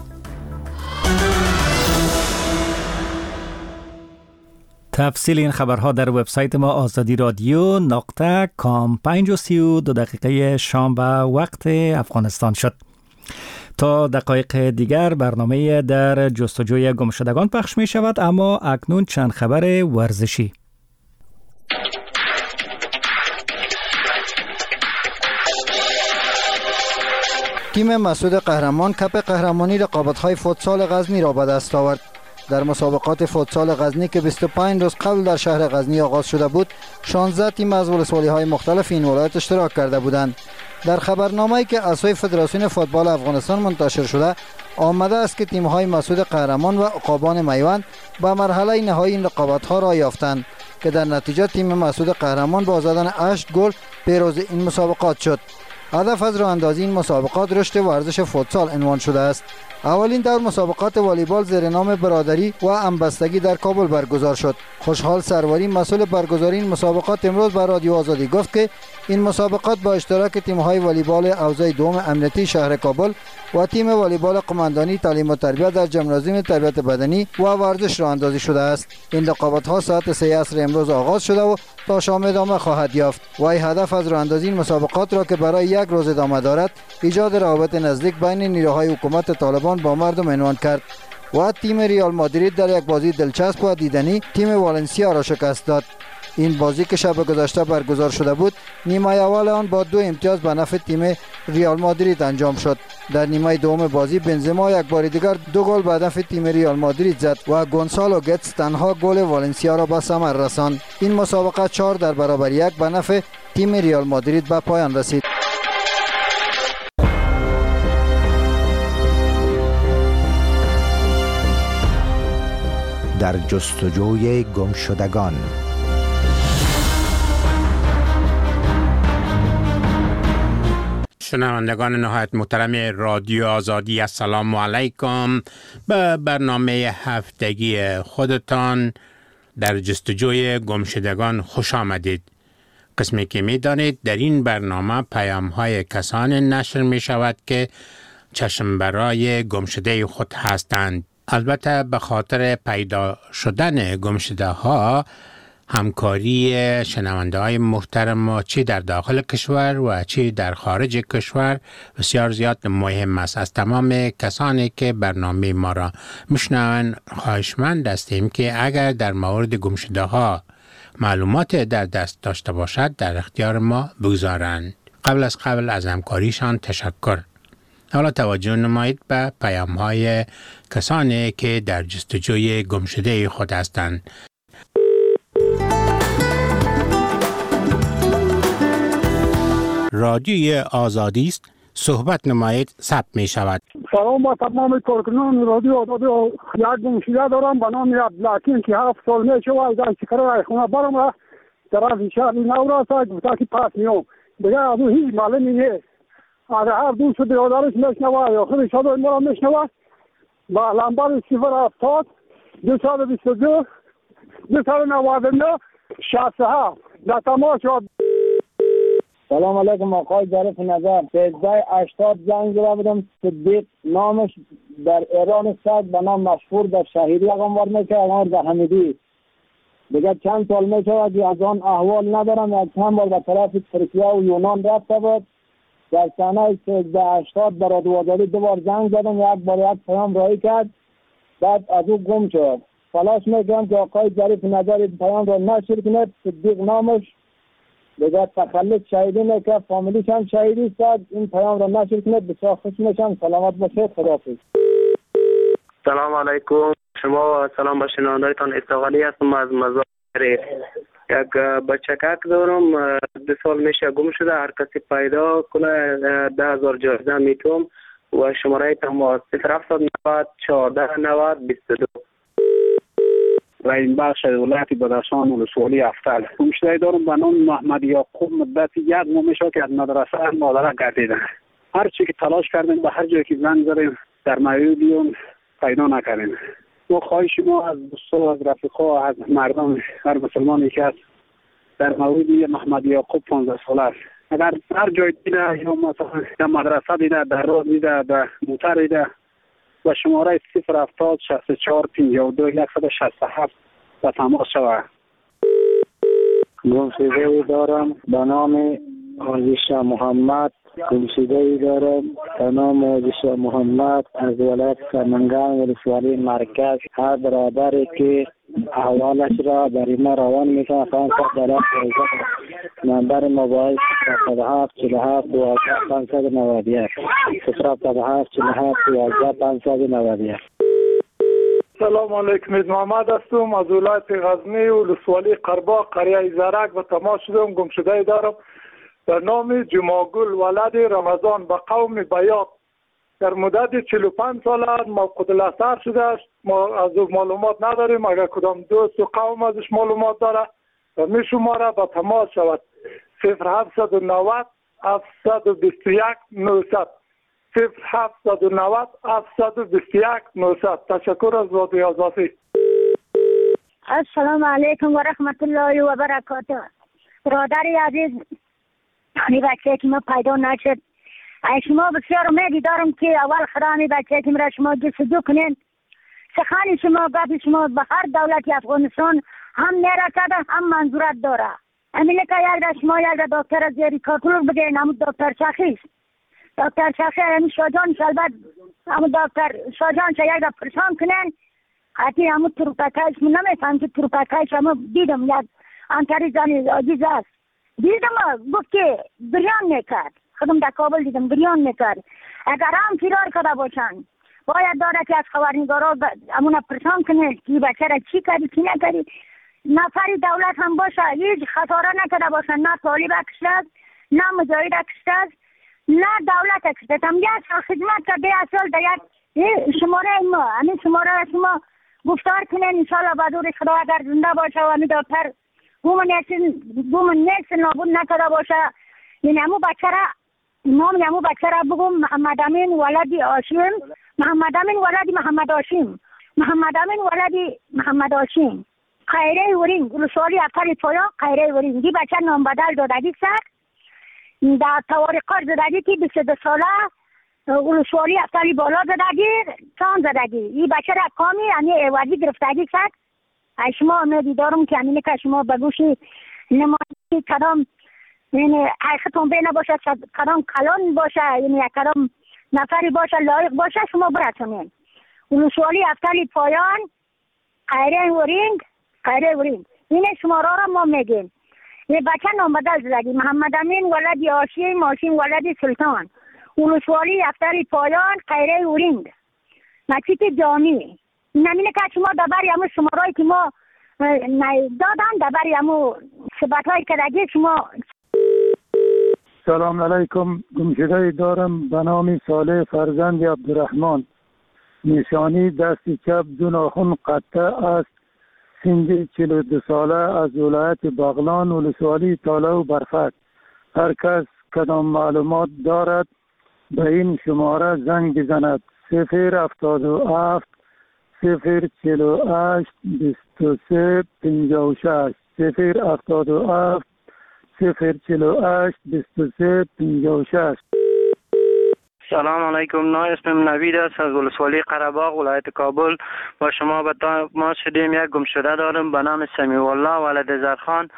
A: تفصیل این خبرها در وبسایت ما آزادی رادیو نقطه کام. پنج و سی و دو دقیقه شام به وقت افغانستان شد. تا دقایق دیگر برنامه در جستجوی گمشدگان پخش می شود، اما اکنون چند خبر ورزشی.
E: تیم مسعود قهرمان کپ قهرمانی رقابت‌های فوتسال غزنی را به دست آورد. در مسابقات فوتسال غزنی که بیست و پنج روز قبل در شهر غزنی آغاز شده بود، شانزده تیم از ولسوالی‌های مختلف این ولایت اشتراک کرده بودند. در خبرنامه‌ای که از سوی فدراسیون فوتبال افغانستان منتشر شده آمده است که تیم‌های مسعود قهرمان و عقابان میوند به مرحله نهایی این رقابت‌ها را یافتند که در نتیجه تیم مسعود قهرمان با زدن هشت گل پیروز این مسابقات شد. هدف از راه اندازی این مسابقات رشد ورزش فوتسال عنوان شده است. اولین دور مسابقات والیبال زیر نام برادری و همبستگی در کابل برگزار شد. خوشحال سروری مسئول برگزاری این مسابقات امروز به رادیو آزادی گفت که این مسابقات با اشتراک تیم‌های والیبال حوزه دوم امنیتی شهر کابل و تیم والیبال قماندانی تعلیم و تربیت در جمنازیوم تربیت بدنی و ورزش راه اندازی شده است. این رقابت‌ها ساعت سه عصر امروز آغاز شده و تا شام ادامه خواهد یافت. و هدف از راه اندازی این مسابقات را که برای یک روز ادامه دارد، ایجاد روابط نزدیک بین نیروهای حکومت طالبان با مردم عنوان کرد. و تیم ریال مادرید در یک بازی دلچسب و دیدنی تیم والنسیا را شکست داد. این بازی که شب گذشته برگزار شده بود، نیمه اول آن با دو امتیاز به نفع تیم ریال مادرید انجام شد. در نیمه دوم بازی بنزما یک بار دیگر دو گل به نفع تیم ریال مادرید زد و گونسالو گتس تنها گل والنسیا را به ثمر رساند. این مسابقه چهار در برابر یک به نفع تیم ریال مادرید به پایان رسید.
B: در جستجوی گمشدگان.
R: شنوندگان نهایت محترم رادیو آزادی، السلام علیکم. به برنامه هفتگی خودتان در جستجوی گمشدگان خوش آمدید. قسمی که می دانید در این برنامه پیام های کسان نشر می شود که چشم برای گمشده خود هستند. البته به خاطر پیدا شدن گمشده ها همکاری شنونده های محترم ما چی در داخل کشور و چی در خارج کشور بسیار زیاد مهم است. از تمام کسانی که برنامه ما را میشنوند خواهشمند هستیم که اگر در مورد گمشده ها معلومات در دست داشته باشد در اختیار ما بگذارند. قبل از قبل از همکاریشان تشکر. حالا توجه نمایید به پیام های کسانی که در جستجوی گمشده خود هستند. رادیوی آزادی است، صحبت نمایید، ثبت می شود.
G: سلام با تمام کارکنان رادیو آزادی. یک گمشده دارم به نام عبدالحکیم که هفت سال می شود از شکر خونه برم و طرف شهر نو راست گفته که پس میام دیگه از او هیچ معلومی نیست. اگر هر دوست برادرش میشنوه یا خود شده ما را میشنوه با لمبر صفر هفتاد دو صد و بیست و دو دو صد و نود و نه شصت و هفت در تماس شد.
W: سلام علیکم آقای ظریف نظر. سیزده هشتاد زنگ زده بودم. صدیق نامش در ایران است به نام مشهور در شهیری اقامت میکنه اقامت در حمیدی. دیگه چند سال میشود که از آن احوال ندارم. یک چند بار به طرف ترکیه و یونان رفته بود. در سنه سیزده هشتاد در رادیو آزادی دو بار زنگ زدم، یک بار یک پیام رایی کرد بعد از او گم شد. تلاش میکنم که آقای ظریف نظر پیام را نشر کنه. صدیق نامش دیگه تخلص شهیدی میکنه، فامیلیش هم شهیدی است. این پیام را نشر کنه. بسیار خوش میشم. سلامت باشید. خداحافظ.
X: سلام علیکم. شما و سلام به شنوندگان. استقلالی هستم از مزار شریف. یک بچکک دارم، دو سال میشه گم شده. هر کسی پیدا کنه ده هزار جایزه میتونم و شماره تماس صفر هفتاد نود چهارده نود بیست و دو.
Y: و این بخش ولایت بدخشان ولسوالی افتل. گمشده دارم به نام محمد یعقوب. مدت یک ماه میشه که از مدرسه مادر گردیدن. هر چی که تلاش کردیم به هر جایی که زنگ زدیم در مویدیون پیدا نکردیم. ما خواهش ما از دوستا از رفیقا از مردم هر مسلمانی که است در مورد محمد یعقوب پانزده ساله است. اگر هر جای دیده یا مثلا در مدرسه دیده، در راه دیده، در موتر دیده و شماره صفر هفتاد شصت و چهار پنجاه و دو صد و شصت و هفت به تماس شود.
W: گمشده دارم به نام آزیشا محمد. گمشده دارم به نام آزیشا محمد از ولایت سمنگان ولسوالی مرکز. هر برادری که احوالش را برای ما روان میکنه پانصد دلار نمبر موبایل صفر هفتاد و هفت چهل و هفت دوازده پانصد و نود و یک صفر هفتاد و هفت چهل و هفت دوازده پانصد و نود و یک.
Z: سلام علیکم. محمد هستم از ولایت غزنی ولسوالی قرباق قریه زرک و تماس شدم. گمشده دارم به نام جماگل ولد رمضان به قوم بیاق. در مدت چهل و پنج سال موقوت الاثر شده است. ما از او معلومات نداریم. اگر کدام دوست و قوم ازش معلومات داره و می شماره به تماس شود. صفر هفتصد و نود هفتصد و بیست و یک نهصد صفر هفتصد و نود هفتصد و بیست و یک نهصد. تشکر از رادیو آزادی.
O: السلام علیکم و رحمت الله و برکاته. برادری عزیز، این بچه که ما پیدا نشد، شما بسیار امیدی دارم که اول خدا می بچه که مرا شما جستجو کنین. سخن شما گفت شما به هر دولتی افغانستان هم نرسده هم منظورت داره. همینه که یک در شما یک در دکتر زیری کاتلور بگین، همون دکتر شخیص دکتر شخیص همون شاجان شلبت همون دکتر شاجان شا یک در پرسان کنین. حتی همون تروپکایش من نمیفهم که تروپکایش همون دیدم یک انتری زنی عزیز است. دیدم گفت که بریان میکرد. خودم در کابل دیدم بریان میکرد. اگر هم فرار کرده باشن باید داره که از خبرنگارا همون پرسان کنه که بچه را چی کردی چی نکردی. نفری دولت هم باشه هیچ خطاره نکرده باشن، نه طالب کشته است نه مجاهد کشته است نه دولت کشته است. هم یک سال خدمت کرده یک سال در یک شماره ما همین شماره شما گفتار کنین انشالله بدور خدا اگر زنده باشه و می دکتر گوم نیست گوم نیست نابود نکرده باشه. این همو بچه را نام همو بچه را بگم محمد امین ولدی هاشم، محمد امین ولدی محمد هاشم، محمد امین ولدی محمد هاشم. خیره ورین ولسوالی افتر پایا خیره ورین دی بچه نام بدل دادگی سر در توارقار زدگی که بیست و دو ساله ولسوالی افتری بالا زدگی چند زدگی این بچه را کامی یعنی ایوازی گرفتگی سر. شما امیدی دارم که همینه که شما بگوشی نمایی کدام یعنی حقیقتون بینه باشه کدام کلان باشه یعنی کدام نفری باشه لایق باشه شما برسونین. ولسوالی افتری پایان خیره ورین خیره ورین اینه شما را را ما میگیم. یه بچه نام بدل زدگی محمد امین ولدی هاشم، هاشم ولدی سلطان. ولسوالی افتری پایان خیره ورینگ نچیت جامی. نمینه که شما دبری همو شمارایی که ما دادن دبری همو ثبت های کدگی شما.
Z: سلام علیکم. گمشده دارم به نام صالح فرزند عبدالرحمن. نشانی دست چپ دو ناخن قطع است. سنگ چهل و دو ساله از ولایت بغلان ولسوالی تاله و برفک. هر کس کدام معلومات دارد به این شماره زنگ بزند. صفر هفتاد و هفت صفر چهل و هشت بیست و سه پنجاه و شش. صفر هفتاد و هفت صفر چهل و هشت بیست و سه پنجاه و شش.
H: سلام علیکم. نام اسمم نوید است از ولسوالی قره‌باغ ولایت کابل. با شما به ما شدیم یک گمشده دارم به نام سمیع الله ولد زرخان.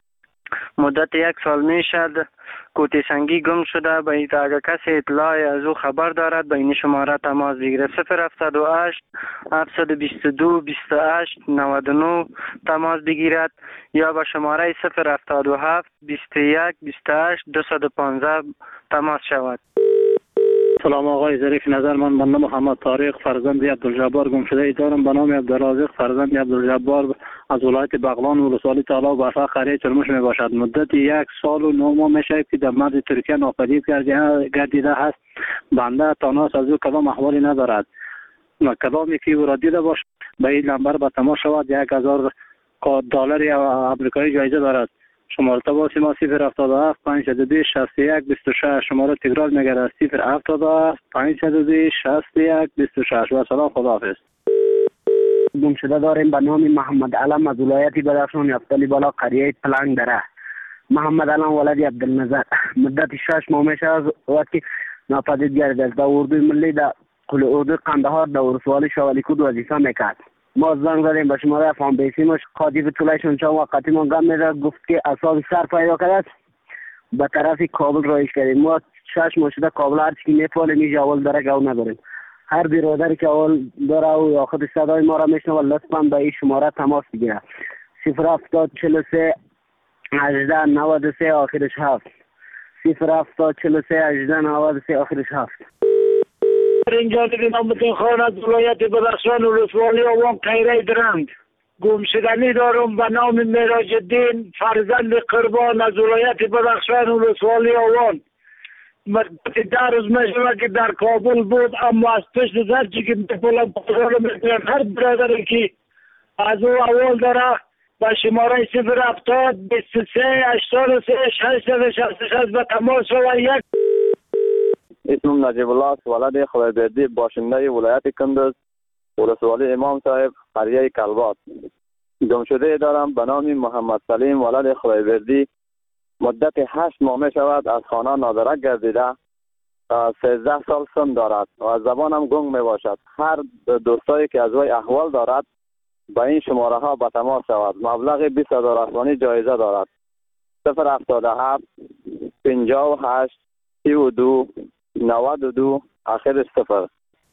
H: مدت یک سال می شد کوتی سنگی گم شده. به این اگر کسی اطلاع از او خبر دارد به این شماره تماس بگیره. صفر هفتاد و هشت هفتصد و بیست و دو بیست و هشت نود و نه تماس بگیرد یا به شماره صفر هفتاد و هفت بیست و یک بیست و هشت دویست و پانزده تماس شود.
Y: سلام آقای ظریف نظر، من بنده محمد طارق فرزند عبدالجبار گمشده ای دارم به نام عبدالرازق فرزند عبدالجبار از ولایت بغلان ولسوالی تاله و برفق قریه چرموش می باشد. مدت یک سال و نه ماه می شود که در مرز ترکیه ناپدید گردیده است. بنده تاناس از او کدام احوالی ندارد. کدامی که او را دیده باشد به این نمبر به تماس شود. یک هزار دلار آمریکایی جایزه دارد. شماره تماس ما صفر هفتاد و هفت پانصد و بیست شصت و یک بیست و شش. شماره تکرار میگرد صفر هفتاد و هفت پانصد و بیست شصت و یک بیست و شش. و سلام، خداحافظ.
J: گمشده داریم به نام محمد علم از ولایت بدخشان یفتلی بالا قریه پلنگ دره. محمد علم ولد عبدالنظر. مدت شش ماه میشه از وقتی ناپدید گردیده است. در اردوی ملی در کل اردوی قندهار در ولسوالی شوالی کود وظیفه میکرد. ما زنگ زدیم به شماره فام بیسیمش قاطی طولایشون چند وقتی من گم میده گفت که اصاب سر پیدا کرد به طرف کابل رایش کردیم. ما شش ماه شده کابل هر چی میپاله میشه اول داره که اول نداریم. هر برادری که اول داره او یا خود صدای ما را میشنوه لطفا به این شماره تماس بگیره. صفر هفتاد چهل و سه هجده نود و سه آخرش هفت. صفر هفتاد چهل و سه هجده نود و سه آخرش هفت.
Z: اینجا دیدیم امتین خان از ولایت بدخشان ولسوالی آوان قیره درند. گمشدنی دارم به نام معراج الدین فرزند قربان از ولایت بدخشان ولسوالی آوان. مدت ده روز میشود که در کابل بود اما از پشت زرچی که میپولم پاسال میکنم. هر برادری که از او اول داره با شماره صفر هفتاد بیست و سه هشتاد و سه ششصد و شصت و شش به تماس شود. یک
K: اسمم نجیب الله است ولد خدایبردی باشنده ولایت کندز ولسوالی امام صاحب قریه کلبات. گمشده دارم به نام محمد سلیم ولد خدایبردی. مدت هشت ماه می شود از خانه نادرک گردیده. سیزده سال سن دارد و از زبانم گنگ می باشد. هر دوستایی که از وی احوال دارد به این شماره ها به تماس شود. مبلغ بیست هزار افغانی جایزه دارد. صفر هفتاد و هفت پنجاه و هشت سی و دو نود و دو آخرش صفر.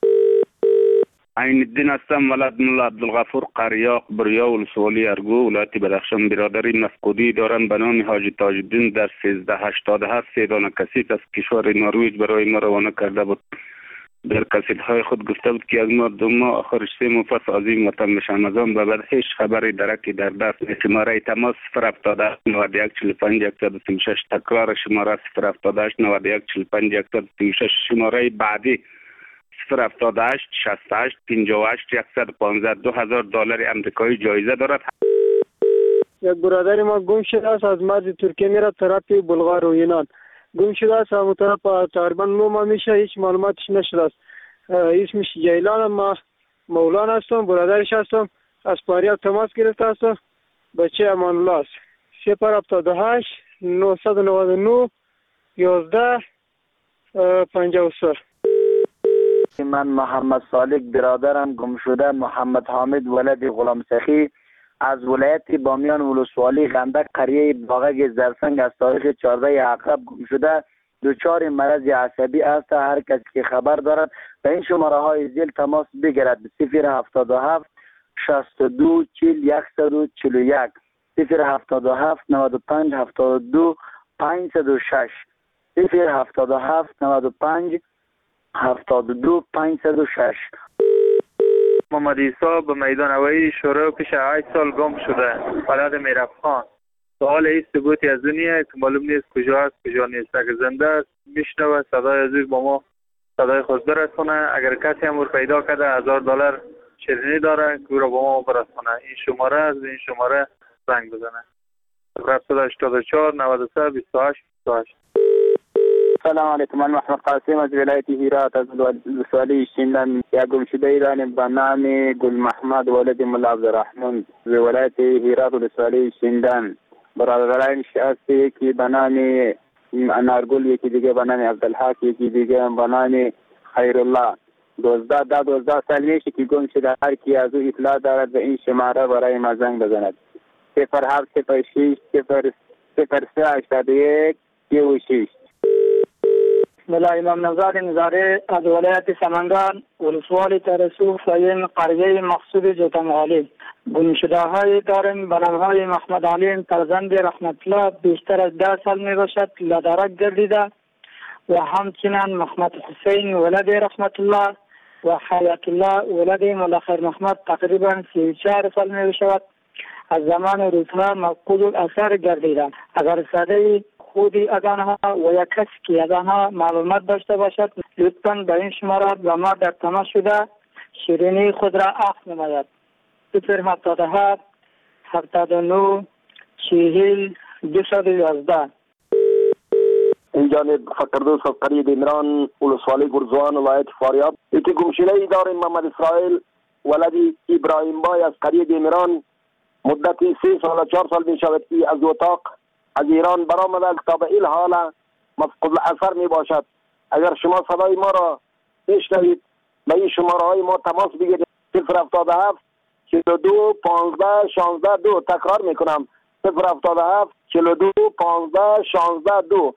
Y: عین الدین هستم ولد ملا عبدالغفور قریاق بریا ولسوالی ارگو ولایت بدخشان. برادری مفقودی دارند به نام حاجی تاج الدین در سیزده هشتاد و هفت سه دانه کسیت از کشور نروژ برای ما روانه کرده بود. در کسیدهای خود گفته بود که از ما دو ماه آخرش سه ماه پس عظیم وطن میشن. از آن به بعد هیچ خبری درکی در دست نیست. شماره تماس صفر هفتاد و هشت نود و یک چهل و پنج صد و سی و شش. تکرار شماره صفر هفتاد و هشت نود و یک چهل و پنج صد و سی و شش. شماره بعدی صفر هفتاد و هشت شصت و هشت پنجاه و هشت صد و پانزده دو هزار دلار امریکایی جایزه دارد.
C: یک برادر ما گم شده است، از مرز ترکیه میره طرف بلغار و یونان گم شده است. همون طرف تقریبا نو ماه میشه، هیچ معلوماتش نشده است. اسمش جیلان، ما مولان هستم، برادرش هستم. از فاریاب تماس گرفته هستم. بچه امان الله است. صفر هفتاد و هشت نهصد و نود و نه یازده پنجاه و سه.
L: من محمد صالح برادرم گم شده محمد حامد ولد غلام سخی از ولایت بامیان ولسوالی غندک قریه باغک زرسنگ از تاریخ چهارده عقرب گم شده. دچار مرض عصبی است. هر کسی که خبر دارد به این شماره های زیر تماس بگیرد. صفر هفتاد و هفت شصت و دو چهل صد و چهل و یک صفر هفتاد و هفت نود و پنج هفتاد و دو پانصد و شش صفر هفتاد و هفت نود و پنج هفتاد و دو پانصد و شش.
M: محمد عیسی به میدان هوایی شوره پیش هشت سال گم شده. ولد میرافخان. سوال هیچ ثبوتی از دنیا که معلوم نیست کجا است کجا نیست. اگر زنده است میشنوه صدای از با ما صدای خود برسونه. اگر کسی هم پیدا کرده هزار دلار شیرینی داره که رو با ما برسونه. این شماره از این شماره زنگ بزنه. صفر هفتاد و هشتاد و چهار نود و سه بیست و هشت بیست و هشت.
L: سلام علیکم. من محمد قاسم از ولایت هرات از ولسوالی شیندن. یک گم شده ایرانی به نام گل محمد ولد ملا عبدالرحمن از ولایت هرات ولسوالی شیندن. برادرانش هست، یکی به نام انارگل، یکی دیگه به نام عبدالحق، یکی دیگه به نام خیرالله. دوزده ده دوزده سال میشه که گم شده. هر کی از او اطلاع دارد به این شماره برای ما زنگ بزند. صفر هفت صفر شش صفر صفر سه هشتاد و یک سی و شش.
C: بسم الله. امام نوزاد نظاره از ولایت سمنگان ولسوالی ترسو سایم قریه مقصود جوتمغالی. گم شده های داریم. به نام های محمد علیم فرزند رحمت الله بیشتر از ده سال می باشد لدرک گردیده و همچنین محمد حسین ولد رحمت الله و حیات الله ولد مولا خیر محمد تقریبا سی و چهار سال می باشد. از زمان روزها مفقود الاثر گردیدند. اگر صدای خودی از آنها و یک کسی که از آنها معلومات داشته باشد لطفاً به این شماره به ما در تماس شده شیرینی خود را عفو نماید. صفر هفتاد و هفت هفتاد و نه چهل دویست و یازده.
N: این جانب فقردوس از قریه دیمران ولسوالی گرزوان ولایت فاریاب. یکی گمشده ای داریم محمد اسرائیل ولدی ابراهیم بای از قریه دیمران. مدتی سه سال و چهار سال می شود که از اتاق از ایران برآمده تا به این حال مفقود الاثر می باشد. اگر شما صدای ما را بشنوید به این شماره های ما تماس بگیرید. صفر هفتاد و هفت چهل و دو پانزده شانزده دو. تکرار می کنم. صفر هفتاد و هفت چهل و دو پانزده شانزده دو.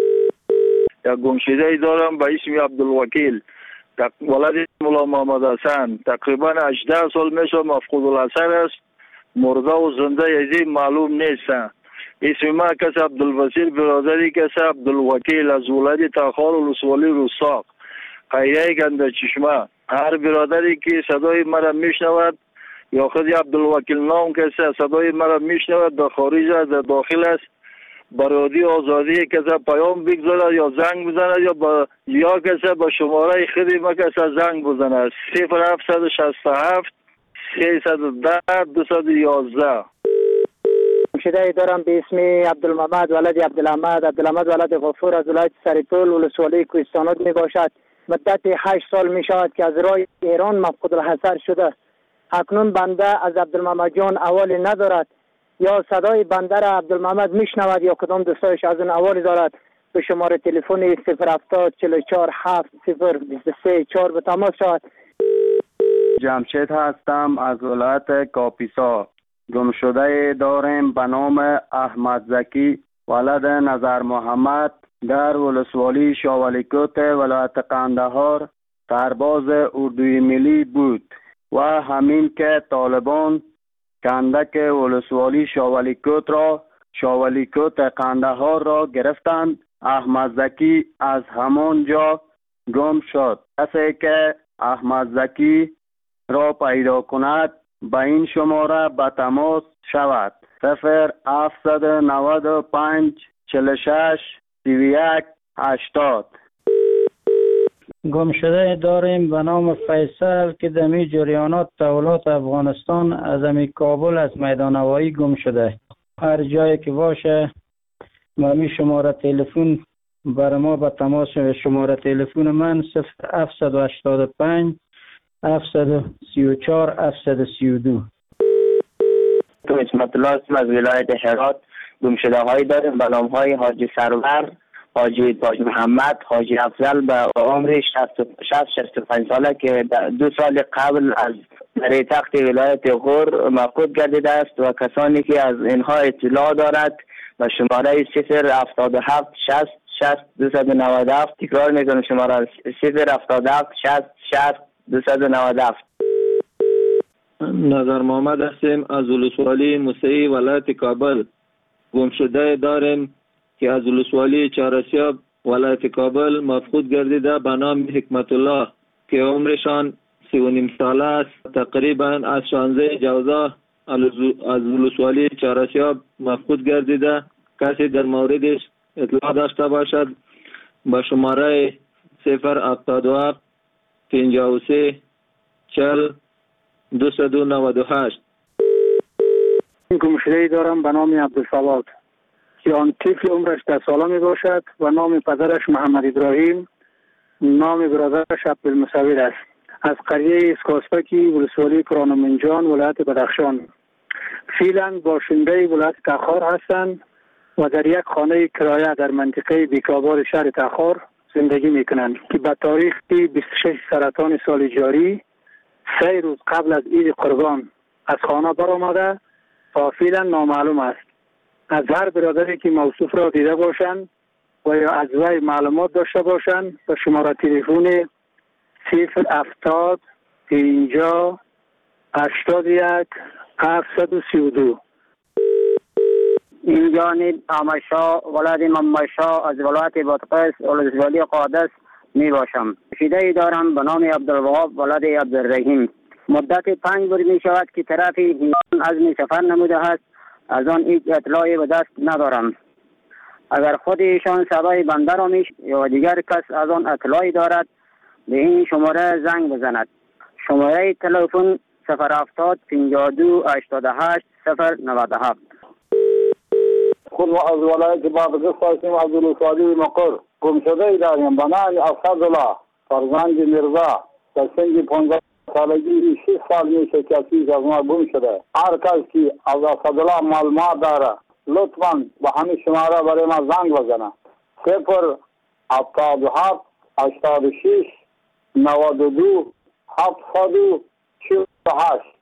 M: یک گمشده ای دارم به اسم عبدالوکیل ولد مولا محمد حسن. تقریبا هجده سال میشه مفقود الاثر است. مرده و زنده یزی معلوم نیست. اسم ما کس عبدالوسیل برادری کس عبدالوکیل از ولد تاخار ولسوالی روساق قریه گنده چشمه. هر برادری که صدای مرا میشنود یا خود عبدالوکیل نام کسی صدای مرا میشنود در خارج است در داخل است برادی آزادی کسی پیام بگذارد یا زنگ بزند یا با یا کسی با شماره خودی ما کسی زنگ بزند. صفر هفتصد و شصت و هفت سیصد و ده دویست و یازده.
C: گمشده دارم به اسم عبدالمحمد ولد عبدالحمد. عبدالحمد ولد غفور از ولایت سریپول ولسوالی کوهستانات می باشد. مدت هشت سال می شود که از راه ایران مفقود الحصر شده. اکنون بنده از عبدالمحمد جان اوالی ندارد. یا صدای بنده را عبدالمحمد میشنود یا کدام دوستایش از اون اوالی دارد. به شماره تلفن صفر هفتاد چهل و چهار هفت صفر بیست و سه چهار به تماس شود.
P: جمشید هستم از ولایت کاپیسا. گمشده داریم به نام احمد زکی ولد نظر محمد در ولسوالی شاولیکوت ولایت قندهار سرباز اردوی ملی بود و همین که طالبان کندک ولسوالی شاولیکوت را شاولیکوت قندهار را گرفتند. احمد زکی از همان جا گم شد. کسی که احمد زکی را پیدا کند به این شماره به تماس شود. صفر هفتصد و نود و پنج چهل و شش سی و یک هشتاد.
D: گم شده داریم به نام فیصل که دمی جریانات تولات افغانستان از امی کابل از میدان هوایی گم شده. هر جایی که باشه مامی شماره تلفن برای ما به تماس شماره تلفن من صفر هفت هشت پنج هفت سه و چهار هفت سه دو.
F: تو اسمت الله هستم از ولایت هرات. گم شده هایی داریم به نام های حاجی سرور، حاجی تاج محمد، حاجی افضل به عمر شصت شصت و پنج ساله که دو سال قبل از در تخت ولایت غور مفقود گردیده است و کسانی که از اینها اطلاع دارد و شماره صفر هفتاد و هفت شصت شصت دویست و نود و هفت تکرار میکنم شماره صفر هفتاد و هفت شصت شصت دویست و نود و هفت.
Q: نظر محمد هستیم از ولسوالی موسعی ولایت کابل. گم شده داریم که از ولسوالی چهارسیاب ولایت کابل مفقود گردیده به نام حکمت الله که عمرشان سی و نیم ساله است. تقریبا از شانزده جوزا از ولسوالی چهارسیاب مفقود گردیده. کسی در موردش اطلاع داشته باشد با شماره صفر هفتاد و هفت پنجاه و سه چهل دویست و نود و هشت.
Y: گم شده دارم به نام عبدالصواد که آن طفل عمرش ده ساله می باشد و نام پدرش محمد ابراهیم، نام برادرش عبدالمصور است. از قریه اسکاسپکی ولسوالی کرانمنجان ولایت بدخشان. فعلا باشنده ولایت تخار هستند و در یک خانه کرایه در منطقه بیکابار شهر تخار زندگی می کنند که به تاریخ بیست و شش سرطان سال جاری سه روز قبل از عید قربان از خانه برآمده تا فعلا نامعلوم است. از هر برادری که موصوف را دیده باشند و یا از وی معلومات داشته باشند به شماره تلفن صفر هفتاد پنجاه هشتاد و یک هفتصد و سی و دو.
J: این جانب آمشا ولاد ممشا از ولایت بادغیس ولسوالی قادس می باشم. شیده دارم به نام عبدالوهاب ولاد عبدالرحیم. مدت پنج بار می شود که طرف ایران عزم سفر نموده است. از آن هیچ اطلاعی به دست ندارم. اگر خود ایشان صدای بنده را میش یا دیگر کس از آن اطلاعی دارد به این شماره زنگ بزند. شماره تلفن صفر هفتاد پنجاه و دو هشتاد و هشت صفر نود و هفت.
Z: خود ما از ولایت بادغیس هستیم از ولسوالی مقر. گم شده داریم به نام اسدالله فرزند مرزا در سن پانزده سالگی شش سال میشه که چیز از ما گم شده. هر کس که از اسدالله معلومات داره لطفاً به همین شماره برای ما زنگ بزنه. صفر هفتاد و هفت هشتاد و شش نود و دو هفتصد و چهل و هشت.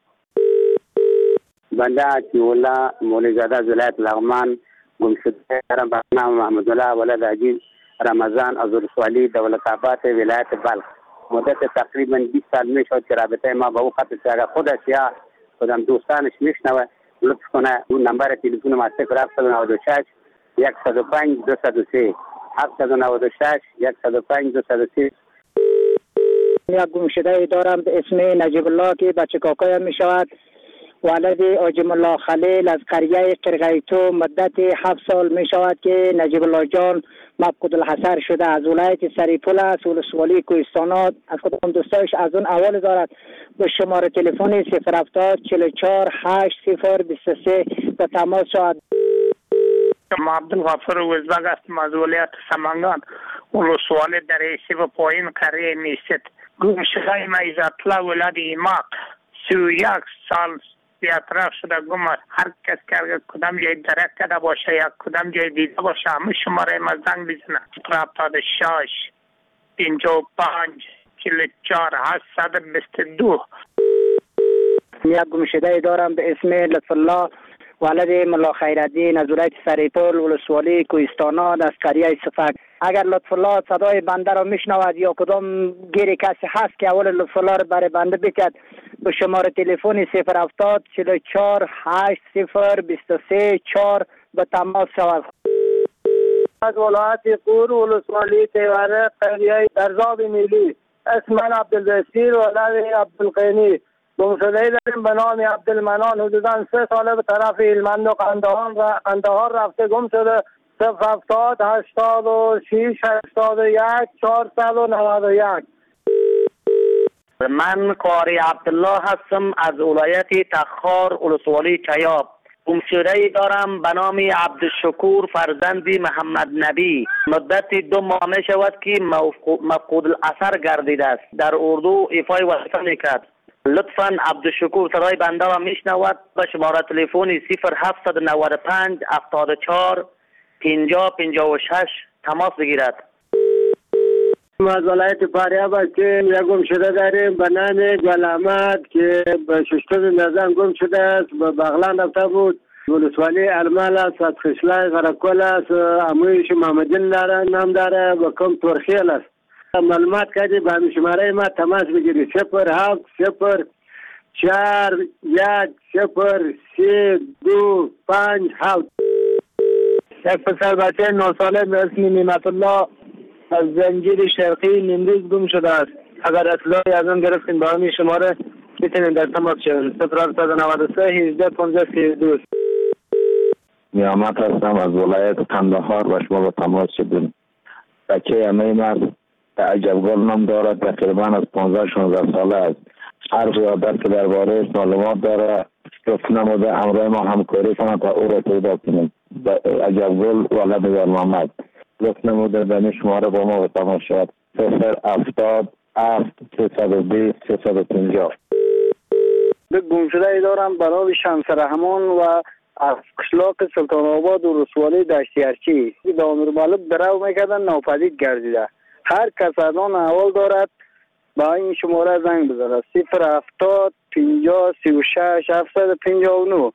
J: بنده عطی‌الله مولی‌زاده از ولایت لغمان گم شده دارم به نام محمدالله ولد عجیب رمضان از ولسوالی دولت‌آباد ولایت بلخ. مدت تقریبا بیست سال می شد که رابطه ما با او قطع شد. اگر خودش یا خودم دوستانش میشنوه لطف کنه اون نمبر تلفن ما صفر هفت نه شش صد و پنج دویست و سه هفت نه شش صد و پنج دویست و سه.
C: یک گم شده دارم به اسم نجیب الله که بچه کاکایم می شود. ولد آجم الله خلیل از قریه قرغیتو. مدت هفت سال می شود که نجیب الله جان مفقود الحصر شده. از ولایت سریپول است ولسوالی کوهستانات. از خودم دوستایش از اون اول دارد به شماره تلفن صفر هفتاد چهل و چهار هشت صفر بیست و سه به تماس شد.
S: ما عبدالغفور وزبگ هستم از ولایت سمنگان ولسوالی در ایسی و پایین قریه میست. گم شده ما عزت‌الله ولد ایماق سی و یک سال بیاطراف شده گم است. هر کس که کدام جای درک کرده باشه یا کدام جای دیده باشه همه شماره ما زنگ بزنه. صفر هفتاد و شش پنجاه و پنج چهل و چهار هشتصد و بیست و دو.
C: یک گم شده دارم به اسم لطف الله ولد ملا خیرالدین از ولایت سریپول ولسوالی کوهستانات از قریه صفک. اگر لطف الله صدای بنده را میشنود یا کدام گیری کسی هست که اول لطف الله را برای بنده بکرد به شماره تلفن صفر هفتاد چهل و چهار هشت صفر بیست و سه چهار به تماس شود.
Z: از ولایت قور ولسوالی تیوره قریه درزاب میلی. اسم من عبدالبصیر ولد عبدالقینی. گم شده داریم به نام عبدالمنان. حدودا سه ساله به طرف هلمند و قندهار قندهار رفته گم شده.
W: صفر هفتاد هشتاد و شیش هشتاد و یک چهارصد و نود و یک.
F: من قاری عبدالله هستم از ولایت تخار ولسوالی چیاب. گمشده‌ای دارم به نام عبدالشکور فرزندی محمد نبی. مدت دو ماه می شود که مفقود الاثر گردیده است. در اردو ایفای وظیفه میکرد. لطفاً عبدالشکور صدای بنده را میشنود. به شماره تلفن صفر هفت نه پنج هفتاد و چهار پنجاه پنجاه و شش تماس بگیرد.
W: از ولایت فاریاب هستیم. یک گمشده داریم به نام گل احمد که به ششتم نظام گم شده است. به بغلان رفته بود. ولسوالی ارمال است. از خشلای غرقل است. امویش محمدین داره نام داره و کم ترخیل است. معلومات کردی به همین شماره ما تماس بگیری. صفر هفت صفر چهار یک صفر سه دو پنج هفت. یک پسر بچه نه ساله به اسم نعمت الله از زنجیر شرقی نیمروز گم شده است. اگر اطلاعی از آن گرفتین با همین شماره میتونین در تماس شوین. صفر هفت نه سه هجده پانزده سی دو.
A: نیامت هستم از ولایت قندهار و شما با تماس شدیم. بچه همه مرد عجبگل نام دارد. تقریبا از پانزده شانزده ساله است. حرف یادت که درباره معلومات داره گفت نموده همراه ما همکاری کنند تا او را پیدا کنیم. عجبگل ولد یار محمد گفت نموده دنی شماره با ما به تماس شد. صفر هفتاد هفت سیصد و بیست سیصد و پنجاه.
W: به گمشده ای دارم برای شمس رحمان و از قشلاق سلطان آباد و رسوالی دشتی ارچی به امیر مالک درو میکردن ناپدید گردیده. هر کس از آن احوال دارد با این شماره زنگ بزنه. صفر هفتاد پنجاه سی و شش هفتصد پنجاه و نه.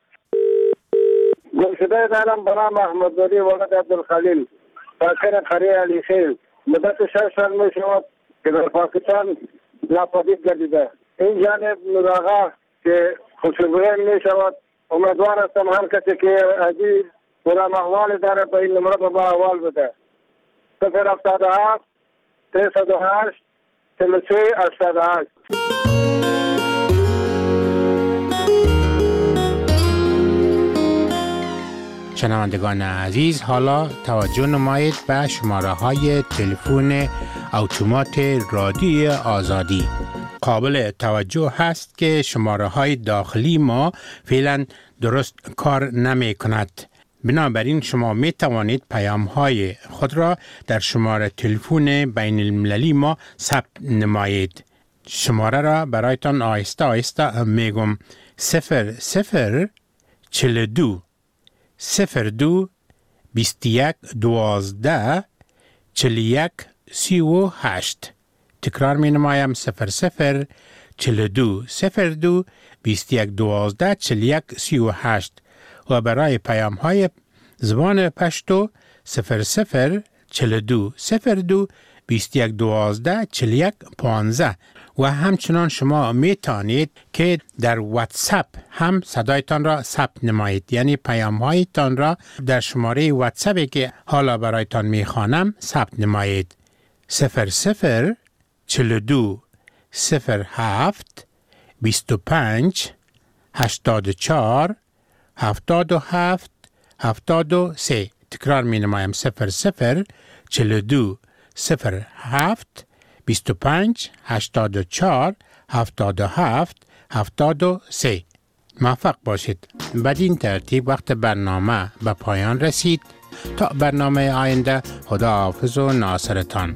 W: گمشده دارم برای محمد زادی ولد عبدالخلیل ساکن قریه علی خیل. مدت شش سال می شود که در پاکستان ناپدید گردیده. این جانب نراغا که خوشبویه می شود. امیدوار هستم هر کسی که عجیب پورا محوال داره به این نمره با احوال بده. صفر هفتاد و هفت سیصد و هشت چهل و سه هشتاد و هشت.
R: شنوندگان عزیز، حالا توجه نمایید به شماره های تلفن اتومات رادیو آزادی. قابل توجه هست که شماره های داخلی ما فعلا درست کار نمی کند. بنابراین شما می توانید پیام های خود را در شماره تلفن بین المللی ما ثبت نمایید. شماره را برایتان آهسته آهسته می گم. صفر صفر چل دو صفر دو بیست یک دوازده چل یک سی و هشت. تکرار می نمایم. صفر صفر چل دو صفر دو بیست یک دوازده چل یک سی و هشت. و برای پیام های زبان پشتو صفر صفر چل دو صفر دو بیست یک دوازده چل یک پانزده. و همچنان شما می توانید که در واتساپ هم صدایتان را ثبت نمایید، یعنی پیام هایتان را در شماره واتساپی که حالا برایتان می خوانم ثبت نمایید. صفر صفر چل دو صفر هفت بیست و پنج هشتاد و چهار هفتاد و هفت هفتاد و سه. تکرار می نمایم. صفر صفر چل دو صفر هفت بیست و پنج هشتاد و چهار هفتاد و هفت هفتاد و سه. موفق باشید. بدین ترتیب وقت برنامه به پایان رسید. تا برنامه آینده، خدا حافظ و ناصرتان.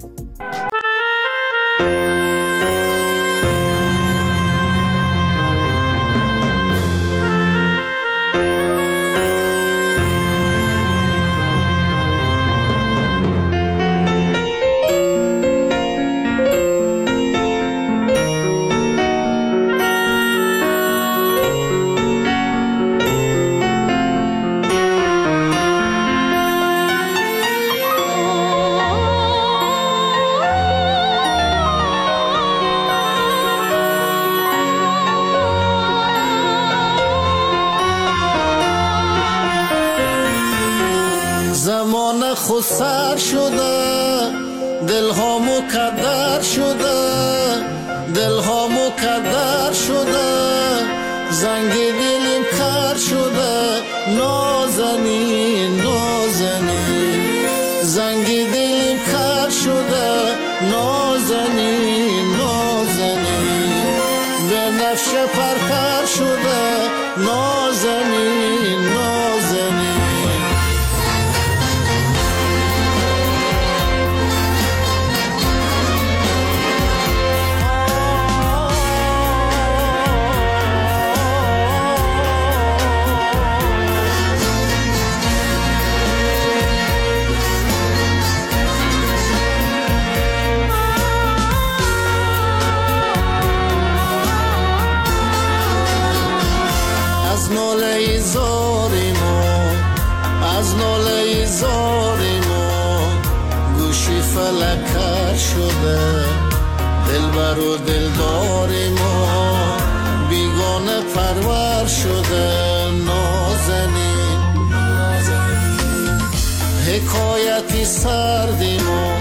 E: زمان خود سر شده، دل ها مکدر شده، دل ها مکدر شده، زنگ دلم کر شده، نازنین نازنین پرپر شده نازنین نازنین. از ناله زاری ما از ناله زاری ما گوشی فلکر شده دلبر و دلداری ما بیگانه پرور شده نازنین. حکایتی سردی ما